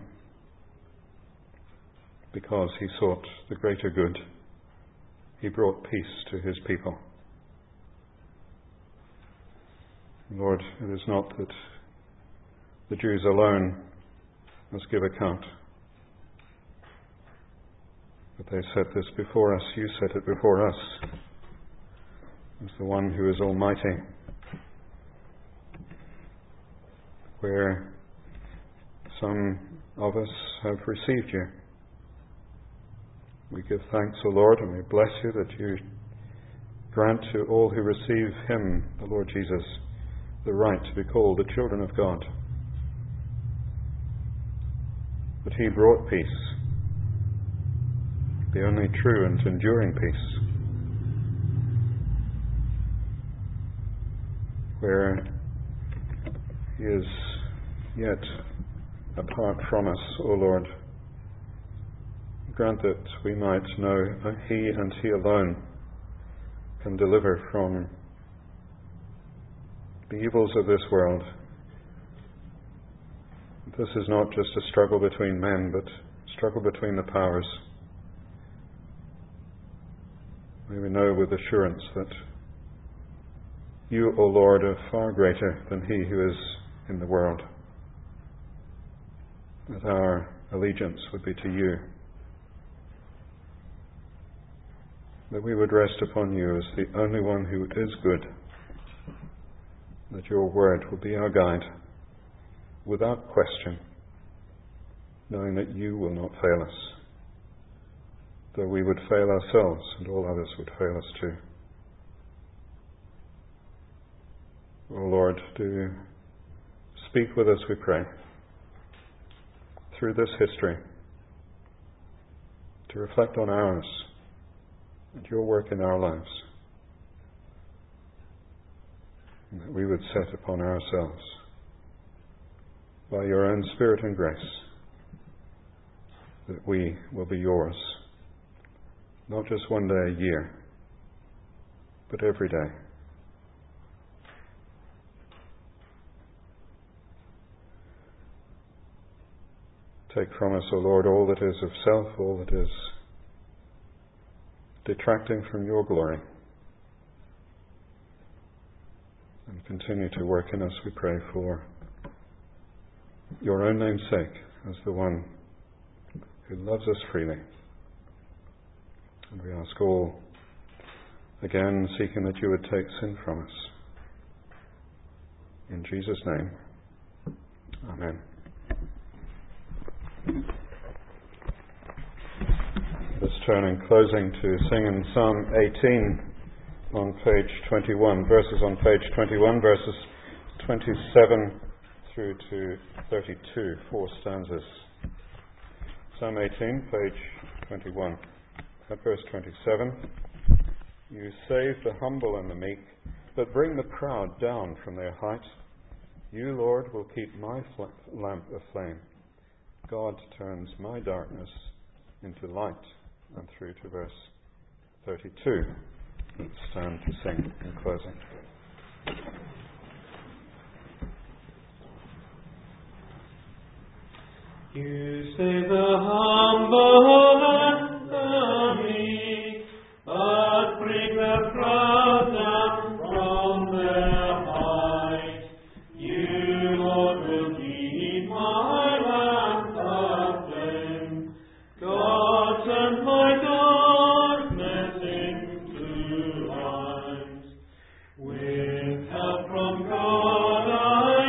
because he sought the greater good. He brought peace to his people. Lord, it is not that the Jews alone must give account, but they set this before us. You set it before us as the one who is almighty, where some of us have received you. We give thanks, O Lord, and we bless you that you grant to all who receive him, the Lord Jesus, the right to be called the children of God. That he brought peace, the only true and enduring peace, where he is yet apart from us, O Lord. Grant that we might know that he and he alone can deliver from the evils of this world. This is not just a struggle between men, but a struggle between the powers. May we know with assurance that you, O Lord, are far greater than he who is in the world. That our allegiance would be to you. That we would rest upon you as the only one who is good. That your word will be our guide, without question, knowing that you will not fail us, though we would fail ourselves and all others would fail us too. O Lord, do speak with us, we pray, through this history, to reflect on ours and your work in our lives, and that we would set upon ourselves, by your own Spirit and grace, that we will be yours, not just one day a year, but every day. Take from us, O Lord, all that is of self, all that is detracting from your glory, and continue to work in us, we pray, for your own name's sake, as the one who loves us freely. And we ask all, again, seeking that you would take sin from us. In Jesus' name, amen. Let's turn in closing to sing in Psalm 18 on page 21, verses 21 27 through to 32, 4 stanzas. Psalm 18, page 21. At verse 27, you save the humble and the meek, but bring the proud down from their height. You, Lord, will keep my lamp aflame. God turns my darkness into light. And through to verse 32. Let's stand to sing in closing. You save the humble and the meek, but bring the proud down from their height. You, Lord, will keep my lamp aflame. God turns my darkness into light. With help from God I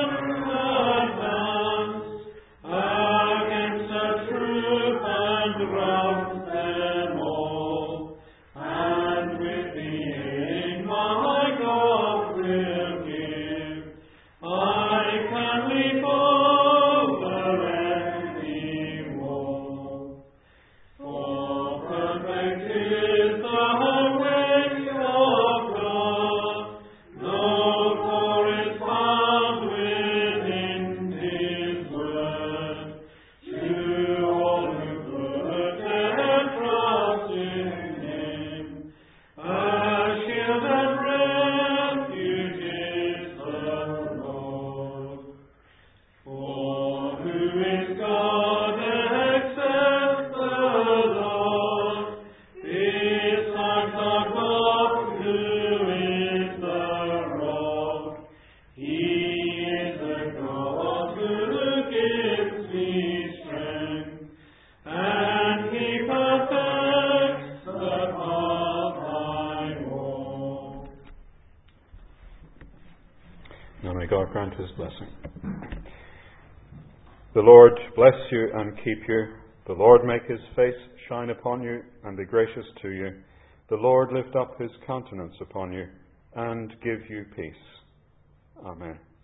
can advance against the truth and rout them all. And with the aid my God will give, I can leap over any wall. For perfect is the way of God, no flaw is found within His word. To all who put their trust in Him, a shield and refuge is the Lord. For who is God except the Lord? Besides our God, who is the rock? He is the God who gives me strength, and He perfects the path I walk. Now may God grant His blessing. The Lord bless you and keep you. The Lord make His face shine upon you and be gracious to you. The Lord lift up His countenance upon you and give you peace. Amen.